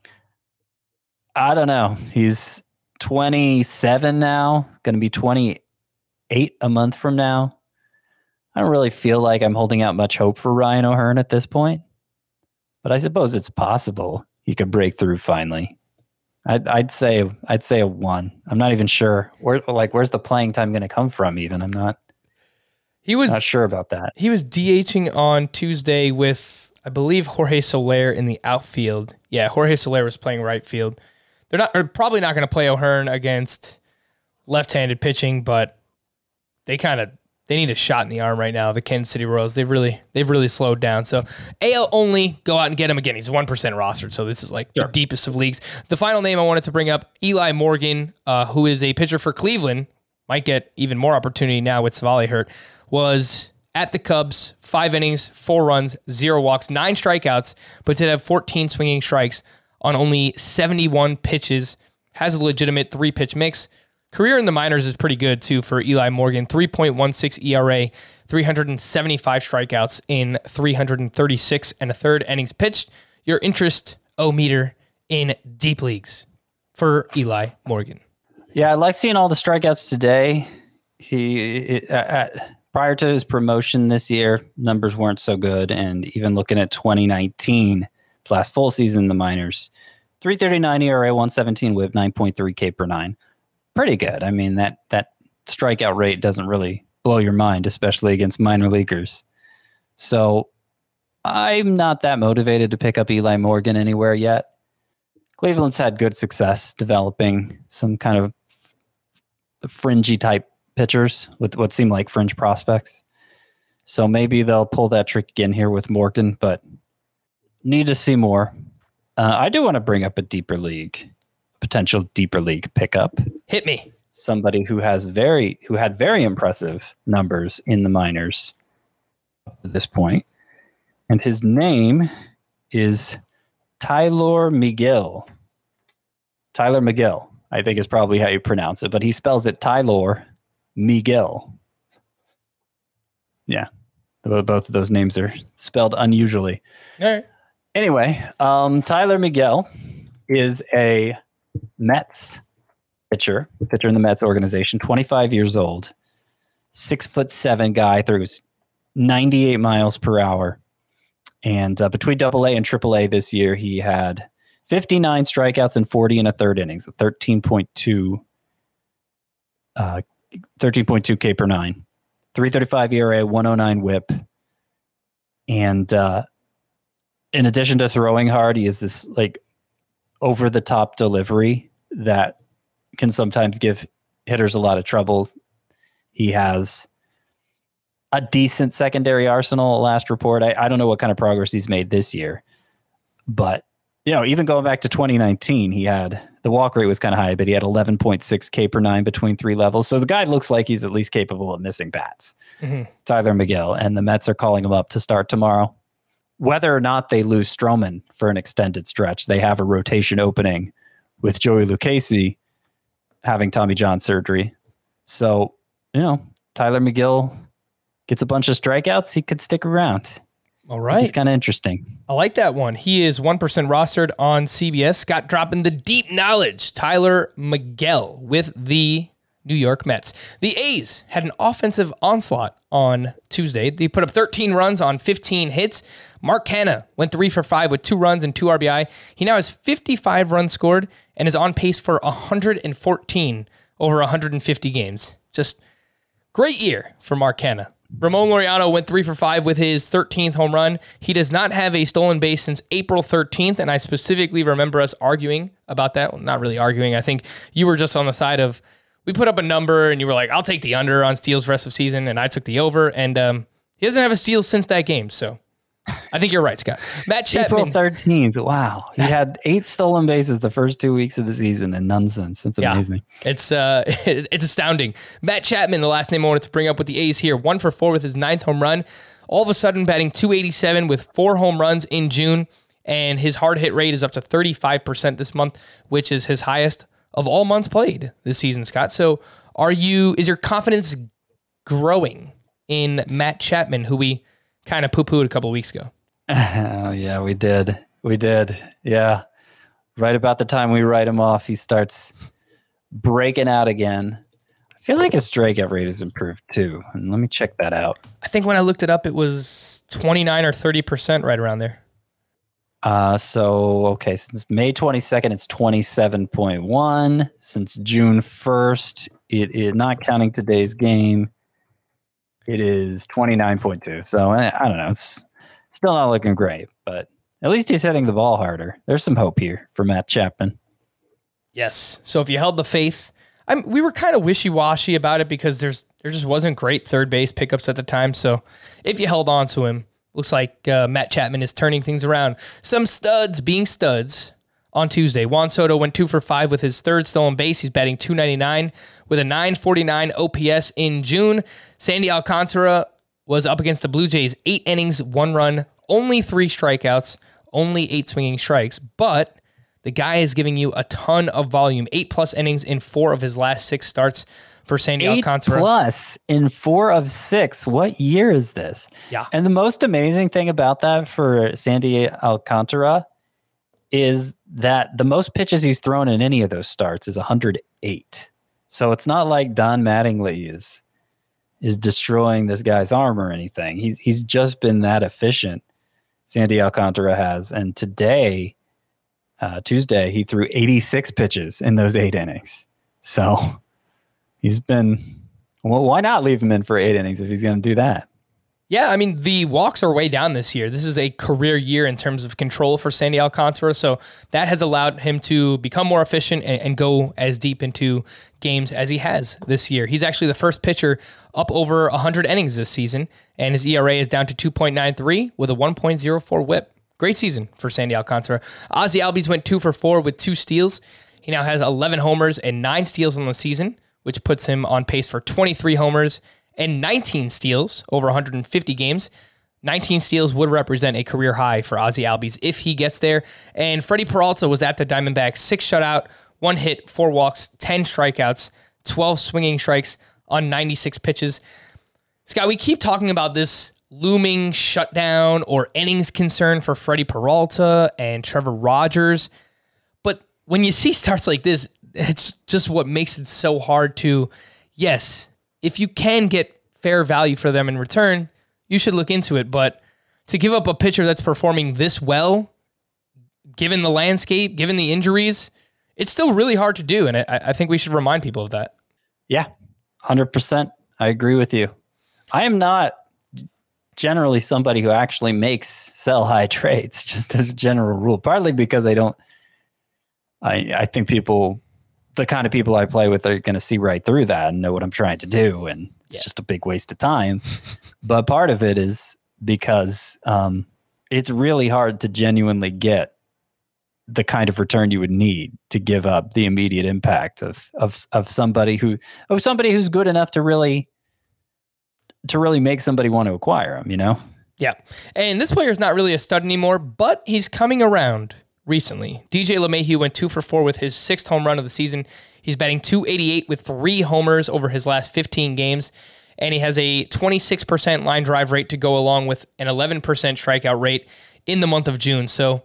I don't know. He's twenty-seven now, going to be twenty-eight a month from now. I don't really feel like I'm holding out much hope for Ryan O'Hearn at this point, but I suppose it's possible he could break through finally. I'd, I'd say I'd say a one. I'm not even sure where like where's the playing time going to come from. Even I'm not. He was not sure about that. He was DHing on Tuesday with, I believe, Jorge Soler in the outfield. Yeah, Jorge Soler was playing right field. They're not, they're probably not going to play O'Hearn against left-handed pitching, but they kind of they need a shot in the arm right now. The Kansas City Royals, they've really they've really slowed down. So A L only, go out and get him again. He's one percent rostered, so this is like sure. the deepest of leagues. The final name I wanted to bring up, Eli Morgan, uh, who is a pitcher for Cleveland, might get even more opportunity now with Savali hurt, was at the Cubs, five innings, four runs, zero walks, nine strikeouts, but did have fourteen swinging strikes on only seventy-one pitches, has a legitimate three-pitch mix. Career in the minors is pretty good, too, for Eli Morgan. three point one six E R A, three hundred seventy-five strikeouts in three hundred thirty-six and a third innings pitched. Your interest, O-meter, in deep leagues for Eli Morgan. Yeah, I like seeing all the strikeouts today. He uh, prior to his promotion this year, numbers weren't so good, and even looking at twenty nineteen, last full season in the minors, three thirty-nine E R A, one seventeen whip, nine point three K per nine. Pretty good. I mean, that that strikeout rate doesn't really blow your mind, especially against minor leaguers. So I'm not that motivated to pick up Eli Morgan anywhere yet. Cleveland's had good success developing some kind of fringy type pitchers with what seem like fringe prospects. So maybe they'll pull that trick again here with Morgan, but need to see more. Uh, I do want to bring up a deeper league, potential deeper league pickup. Hit me. somebody who has very who had very impressive numbers in the minors at this point. And his name is Tylor Megill. Tylor Megill, I think is probably how you pronounce it, but he spells it Tylor Megill. Yeah, both of those names are spelled unusually. All right. Anyway, um, Tylor Megill is a Mets pitcher, pitcher in the Mets organization, twenty-five years old, six foot seven guy, throws ninety-eight miles per hour. And uh, between double A and triple A this year, he had fifty-nine strikeouts and forty and a third innings, thirteen point two, uh, thirteen point two K per nine, three thirty-five E R A, one oh nine whip. And uh, in addition to throwing hard, he has this like over the top delivery that can sometimes give hitters a lot of trouble. He has a decent secondary arsenal. Last report, I, I don't know what kind of progress he's made this year, but you know, even going back to twenty nineteen, he had the walk rate was kind of high, but he had eleven point six K per nine between three levels. So the guy looks like he's at least capable of missing bats. Mm-hmm. Tylor Megill, and the Mets are calling him up to start tomorrow. Whether or not they lose Stroman for an extended stretch, they have a rotation opening with Joey Lucchesi having Tommy John surgery. So, you know, Tylor Megill gets a bunch of strikeouts. He could stick around. All right. He's kind of interesting. I like that one. He is one percent rostered on C B S. Scott dropping the deep knowledge. Tylor Megill with the New York Mets. The A's had an offensive onslaught on Tuesday. They put up thirteen runs on fifteen hits. Mark Canha went three for five with two runs and two R B I. He now has fifty-five runs scored and is on pace for one hundred fourteen over one hundred fifty games. Just great year for Mark Canha. Ramon Laureano went three for five with his thirteenth home run. He does not have a stolen base since April thirteenth, and I specifically remember us arguing about that. Well, not really arguing. I think you were just on the side of, we put up a number, and you were like, I'll take the under on steals for the rest of the season, and I took the over, and um, he doesn't have a steal since that game, so I think you're right, Scott. Matt Chapman. April thirteenth. Wow. He had eight stolen bases the first two weeks of the season and none since. That's amazing. Yeah, it's uh, it's astounding. Matt Chapman, the last name I wanted to bring up with the A's here, one for four with his ninth home run. All of a sudden batting two eighty-seven with four home runs in June, and his hard hit rate is up to thirty-five percent this month, which is his highest of all months played this season, Scott. So are you, is your confidence growing in Matt Chapman, who we kind of poo-pooed a couple of weeks ago? Oh, yeah, we did. We did. Yeah. Right about the time we write him off, he starts breaking out again. I feel like his strikeout rate has improved too. And let me check that out. I think when I looked it up, it was twenty-nine or thirty percent, right around there. Uh, so, okay, since May twenty-second, it's twenty-seven point one. Since June first, it is, not counting today's game, it is twenty-nine point two. So, I, I don't know. It's still not looking great, but at least he's hitting the ball harder. There's some hope here for Matt Chapman. Yes. So if you held the faith, I'm, we were kind of wishy-washy about it because there's there just wasn't great third base pickups at the time. So if you held on to him, looks like uh, Matt Chapman is turning things around. Some studs being studs on Tuesday. Juan Soto went two for five with his third stolen base. He's batting two ninety-nine with a nine forty-nine O P S in June. Sandy Alcantara was up against the Blue Jays, eight innings, one run, only three strikeouts, only eight swinging strikes. But the guy is giving you a ton of volume, eight plus innings in four of his last six starts for Sandy eight Alcantara. Plus in four of six. What year is this? Yeah. And the most amazing thing about that for Sandy Alcantara is that the most pitches he's thrown in any of those starts is one hundred eight. So it's not like Don Mattingly is is destroying this guy's arm or anything. He's he's just been that efficient, Sandy Alcantara has. And today, uh, Tuesday, he threw eighty-six pitches in those eight innings. So he's been, well, why not leave him in for eight innings if he's going to do that? Yeah, I mean, the walks are way down this year. This is a career year in terms of control for Sandy Alcantara, so that has allowed him to become more efficient and, and go as deep into games as he has this year. He's actually the first pitcher up over one hundred innings this season, and his E R A is down to two point nine three with a one point oh four whip. Great season for Sandy Alcantara. Ozzie Albies went two for four with two steals. He now has eleven homers and nine steals on the season, which puts him on pace for twenty-three homers and nineteen steals over one hundred fifty games. nineteen steals would represent a career high for Ozzie Albies if he gets there. And Freddie Peralta was at the Diamondbacks, six shutout, one hit, four walks, ten strikeouts, twelve swinging strikes on ninety-six pitches. Scott, we keep talking about this looming shutdown or innings concern for Freddie Peralta and Trevor Rogers. But when you see starts like this, it's just what makes it so hard to, yes, if you can get fair value for them in return, you should look into it. But to give up a pitcher that's performing this well, given the landscape, given the injuries, it's still really hard to do. And I, I think we should remind people of that. Yeah, one hundred percent. I agree with you. I am not generally somebody who actually makes sell high trades, just as a general rule, partly because I don't, I, I think people, the kind of people I play with are going to see right through that and know what I'm trying to do. And it's yeah. just a big waste of time. But part of it is because um, it's really hard to genuinely get the kind of return you would need to give up the immediate impact of, of, of somebody who, of somebody who's good enough to really, to really make somebody want to acquire him, you know? Yeah. And this player is not really a stud anymore, but he's coming around recently. D J LeMahieu went two for four with his sixth home run of the season. He's batting two eighty-eight with three homers over his last fifteen games. And he has a twenty-six percent line drive rate to go along with an eleven percent strikeout rate in the month of June. So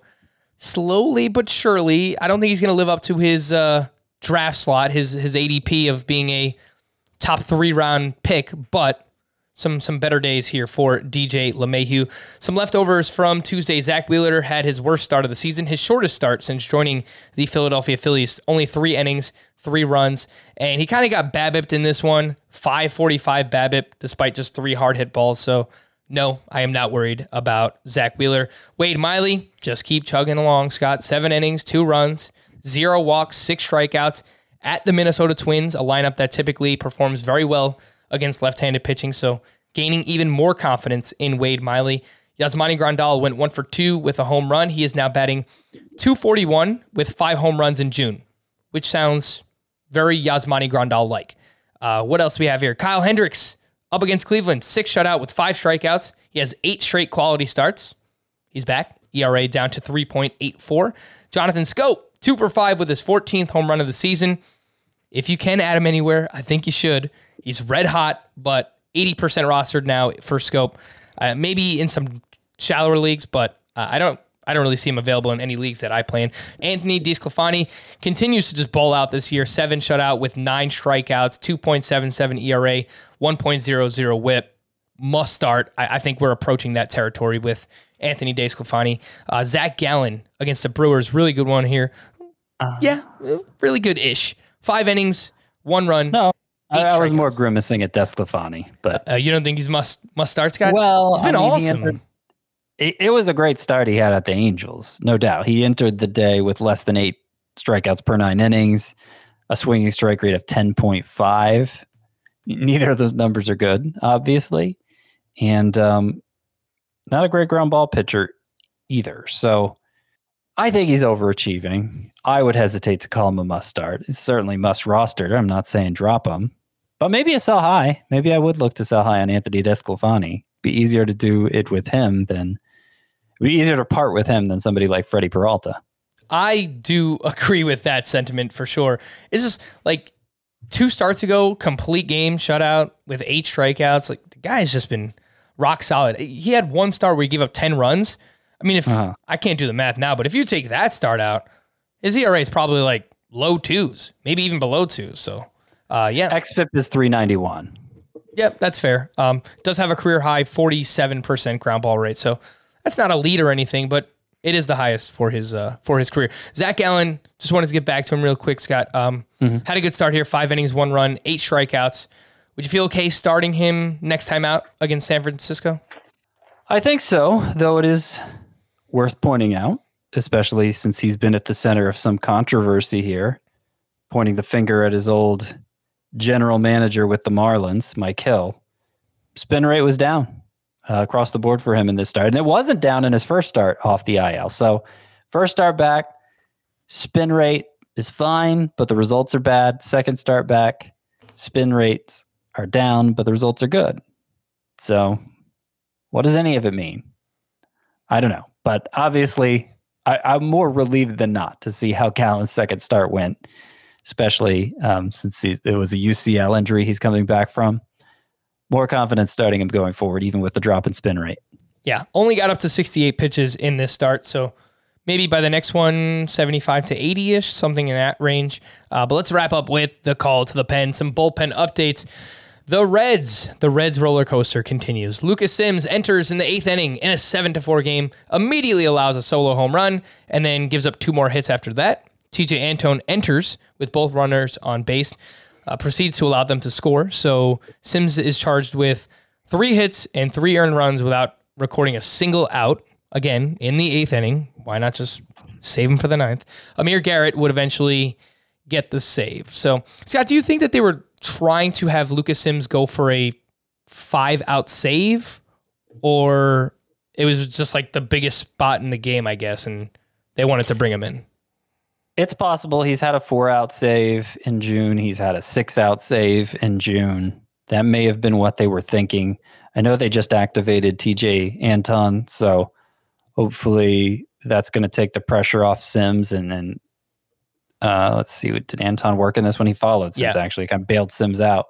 slowly but surely, I don't think he's going to live up to his uh, draft slot, his, his A D P of being a top three round pick, but Some some better days here for D J LeMahieu. Some leftovers from Tuesday. Zach Wheeler had his worst start of the season, his shortest start since joining the Philadelphia Phillies. Only three innings, three runs, and he kind of got BABIP'd in this one. five forty-five BABIP, despite just three hard hit balls. So no, I am not worried about Zach Wheeler. Wade Miley, just keep chugging along, Scott. Seven innings, two runs, zero walks, six strikeouts at the Minnesota Twins, a lineup that typically performs very well against left-handed pitching, so gaining even more confidence in Wade Miley. Yasmani Grandal went one for two with a home run. He is now batting two forty-one with five home runs in June, which sounds very Yasmani Grandal-like. Uh, what else do we have here? Kyle Hendricks up against Cleveland, six shutout with five strikeouts. He has eight straight quality starts. He's back. E R A down to three point eight four. Jonathan Scope, two for five with his fourteenth home run of the season. If you can add him anywhere, I think you should. He's red hot, but eighty percent rostered now for Scope. Uh, maybe in some shallower leagues, but uh, I don't I don't really see him available in any leagues that I play in. Anthony DeSclafani continues to just ball out this year. Seven shutout with nine strikeouts, two point seven seven E R A, one point oh oh whip. Must start. I, I think we're approaching that territory with Anthony DeSclafani. Uh, Zach Gallen against the Brewers. Really good one here. Uh, yeah, really good-ish. Five innings, one run. No. I, I was more grimacing at DeSclafani, but uh, you don't think he's must must start, Scott? Well, it's been I mean, awesome. He entered, it, it was a great start he had at the Angels, no doubt. He entered the day with less than eight strikeouts per nine innings, a swinging strike rate of ten point five. Neither of those numbers are good, obviously, and um, not a great ground ball pitcher either. So I think he's overachieving. I would hesitate to call him a must start. It's certainly must roster. I'm not saying drop him. But maybe a sell high. Maybe I would look to sell high on Anthony DeSclafani. Be easier to do it with him than be easier to part with him than somebody like Freddie Peralta. I do agree with that sentiment for sure. It's just like two starts ago, complete game shutout with eight strikeouts. Like the guy's just been rock solid. He had one start where he gave up ten runs. I mean, if uh-huh. I can't do the math now, but if you take that start out, his E R A is probably like low twos, maybe even below two. So. Uh, yeah. X F I P is three ninety-one. Yep, that's fair. Um, does have a career high forty-seven percent ground ball rate. So that's not a lead or anything, but it is the highest for his uh, for his career. Zach Gallen, just wanted to get back to him real quick, Scott. Um, mm-hmm. Had a good start here. Five innings, one run, eight strikeouts. Would you feel okay starting him next time out against San Francisco? I think so, though it is worth pointing out, especially since he's been at the center of some controversy here, pointing the finger at his old general manager with the Marlins, Mike Hill. Spin rate was down uh, across the board for him in this start. And it wasn't down in his first start off the I L. So first start back, spin rate is fine, but the results are bad. Second start back, spin rates are down, but the results are good. So what does any of it mean? I don't know. But obviously, I, I'm more relieved than not to see how Gallen's second start went, especially um, since he, it was a U C L injury he's coming back from. More confidence starting him going forward, even with the drop in spin rate. Yeah, only got up to sixty-eight pitches in this start, so maybe by the next one, seventy-five to eighty-ish, something in that range. Uh, but let's wrap up with the call to the pen, some bullpen updates. The Reds, the Reds roller coaster continues. Lucas Sims enters in the eighth inning in a seven to four game, immediately allows a solo home run, and then gives up two more hits after that. T J Antone enters with both runners on base, uh, proceeds to allow them to score. So Sims is charged with three hits and three earned runs without recording a single out. Again, in the eighth inning. Why not just save him for the ninth? Amir Garrett would eventually get the save. So, Scott, do you think that they were trying to have Lucas Sims go for a five-out save, or it was just like the biggest spot in the game, I guess, and they wanted to bring him in? It's possible. He's had a four-out save in June. He's had a six-out save in June. That may have been what they were thinking. I know they just activated T J Antone, so hopefully that's going to take the pressure off Sims. And then uh, let's see, did Antone work in this when he followed Sims? Yeah. Actually, kind of bailed Sims out.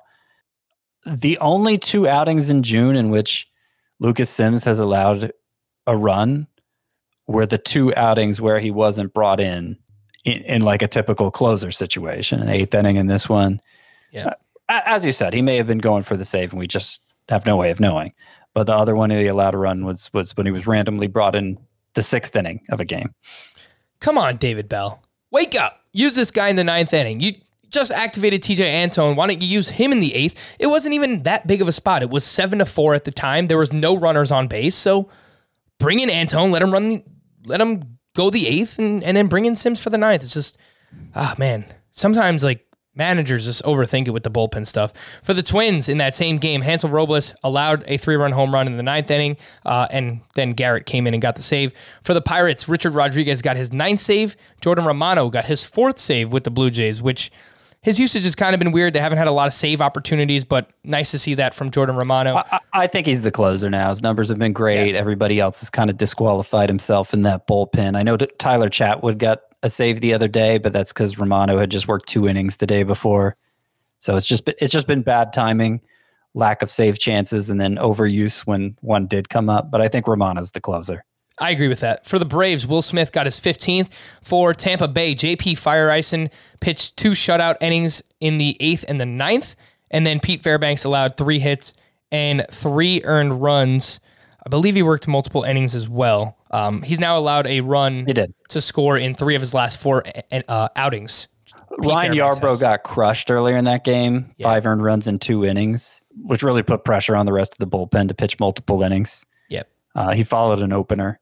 The only two outings in June in which Lucas Sims has allowed a run were the two outings where he wasn't brought in in, in like a typical closer situation. In the eighth inning in this one. Yeah. Uh, as you said, he may have been going for the save, and we just have no way of knowing. But the other one he allowed a run was was when he was randomly brought in the sixth inning of a game. Come on, David Bell. Wake up. Use this guy in the ninth inning. You just activated T J Antone. Why don't you use him in the eighth? It wasn't even that big of a spot. It was seven to four at the time. There was no runners on base. So bring in Antone, let him run the, let him go the eighth, and, and then bring in Sims for the ninth. It's just, ah, man. Sometimes, like, managers just overthink it with the bullpen stuff. For the Twins in that same game, Hansel Robles allowed a three-run home run in the ninth inning, uh, and then Garrett came in and got the save. For the Pirates, Richard Rodriguez got his ninth save. Jordan Romano got his fourth save with the Blue Jays, which his usage has kind of been weird. They haven't had a lot of save opportunities, but nice to see that from Jordan Romano. I, I think he's the closer now. His numbers have been great. Yeah. Everybody else has kind of disqualified himself in that bullpen. I know that Tyler Chatwood got a save the other day, but that's because Romano had just worked two innings the day before. So it's just it's just been bad timing, lack of save chances, and then overuse when one did come up. But I think Romano's the closer. I agree with that. For the Braves, Will Smith got his fifteenth. For Tampa Bay, J P Fireisen pitched two shutout innings in the eighth and the ninth, and then Pete Fairbanks allowed three hits and three earned runs. I believe he worked multiple innings as well. Um, he's now allowed a run he did. to score in three of his last four uh, outings. Pete Ryan Fairbanks Yarbrough has. got crushed earlier in that game, yeah. five earned runs in two innings, which really put pressure on the rest of the bullpen to pitch multiple innings. Yep. Uh, he followed an opener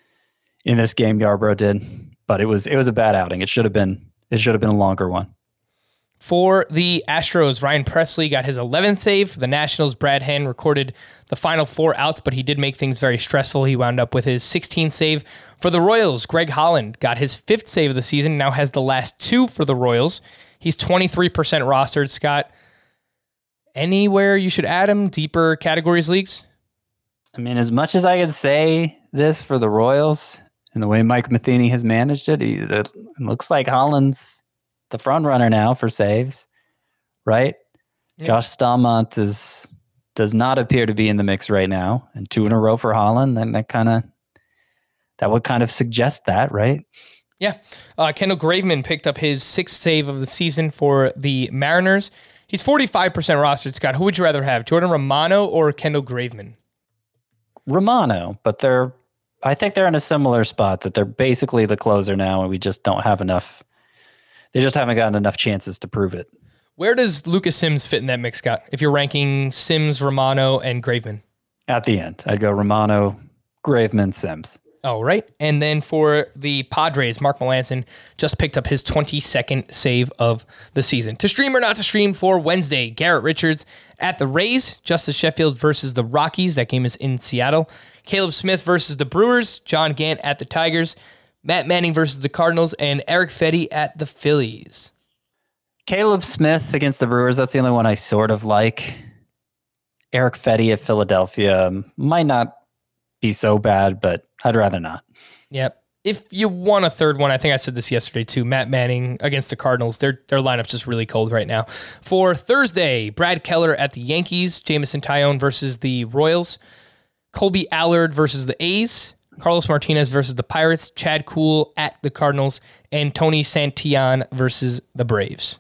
in this game, Yarbrough did, but it was it was a bad outing. It should have been it should have been a longer one. For the Astros, Ryan Presley got his eleventh save. For the Nationals, Brad Hand recorded the final four outs, but he did make things very stressful. He wound up with his sixteenth save. For the Royals, Greg Holland got his fifth save of the season, now has the last two for the Royals. He's twenty-three percent rostered. Scott, anywhere you should add him? Deeper categories leagues? I mean, as much as I could say this for the Royals and the way Mike Matheny has managed it, he, it looks like Holland's the front runner now for saves, right? Yeah. Josh Stallmont is does not appear to be in the mix right now, and two in a row for Holland. Then that kind of that would kind of suggest that, right? Yeah. Uh, Kendall Graveman picked up his sixth save of the season for the Mariners. He's forty-five percent rostered. Scott, who would you rather have, Jordan Romano or Kendall Graveman? Romano, but they're I think they're in a similar spot that they're basically the closer now, and we just don't have enough. They just haven't gotten enough chances to prove it. Where does Lucas Sims fit in that mix, Scott? If you're ranking Sims, Romano, and Graveman? At the end, I'd go Romano, Graveman, Sims. Oh, right. And then for the Padres, Mark Melancon just picked up his twenty-second save of the season. To stream or not to stream for Wednesday, Garrett Richards at the Rays, Justice Sheffield versus the Rockies. That game is in Seattle. Caleb Smith versus the Brewers, John Gant at the Tigers, Matt Manning versus the Cardinals, and Eric Fedde at the Phillies. Caleb Smith against the Brewers. That's the only one I sort of like. Eric Fetty at Philadelphia might not be so bad, but I'd rather not. Yep. If you want a third one, I think I said this yesterday too, Matt Manning against the Cardinals. Their their lineup's just really cold right now. For Thursday, Brad Keller at the Yankees, Jameson Taillon versus the Royals, Colby Allard versus the A's, Carlos Martinez versus the Pirates, Chad Kuhl at the Cardinals, and Tony Santillan versus the Braves.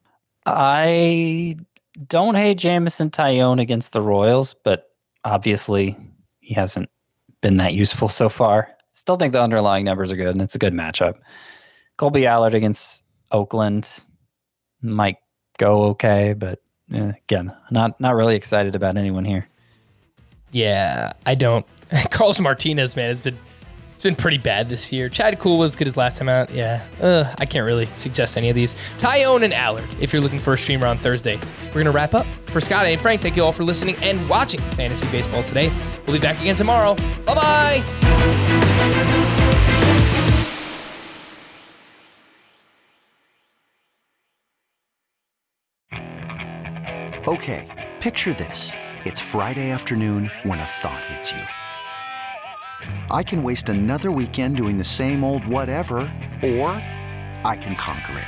I don't hate Jameson Taillon against the Royals, but obviously he hasn't been that useful so far. Still think the underlying numbers are good, and it's a good matchup. Colby Allard against Oakland might go okay, but eh, again, not not really excited about anyone here. Yeah, I don't. Carlos Martinez, man, has been it's been pretty bad this year. Chad Kuhl was good as last time out. Yeah, uh, I can't really suggest any of these. Taillon and Allard, if you're looking for a streamer on Thursday. We're going to wrap up. For Scott and Frank, thank you all for listening and watching Fantasy Baseball today. We'll be back again tomorrow. Bye-bye! Okay, picture this. It's Friday afternoon when a thought hits you. I can waste another weekend doing the same old whatever, or I can conquer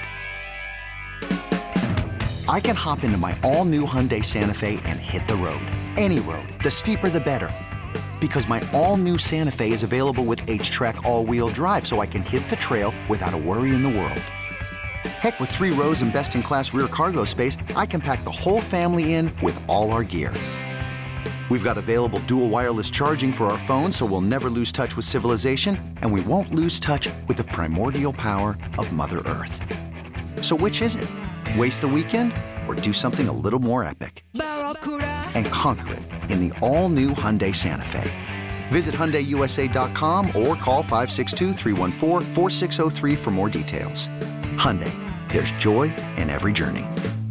it. I can hop into my all-new Hyundai Santa Fe and hit the road. Any road. The steeper, the better. Because my all-new Santa Fe is available with H-Track all-wheel drive, so I can hit the trail without a worry in the world. Heck, with three rows and best-in-class rear cargo space, I can pack the whole family in with all our gear. We've got available dual wireless charging for our phones, so we'll never lose touch with civilization, and we won't lose touch with the primordial power of Mother Earth. So which is it? Waste the weekend or do something a little more epic? And conquer it in the all-new Hyundai Santa Fe. Visit Hyundai U S A dot com or call five six two, three one four, four six zero three for more details. Hyundai, there's joy in every journey.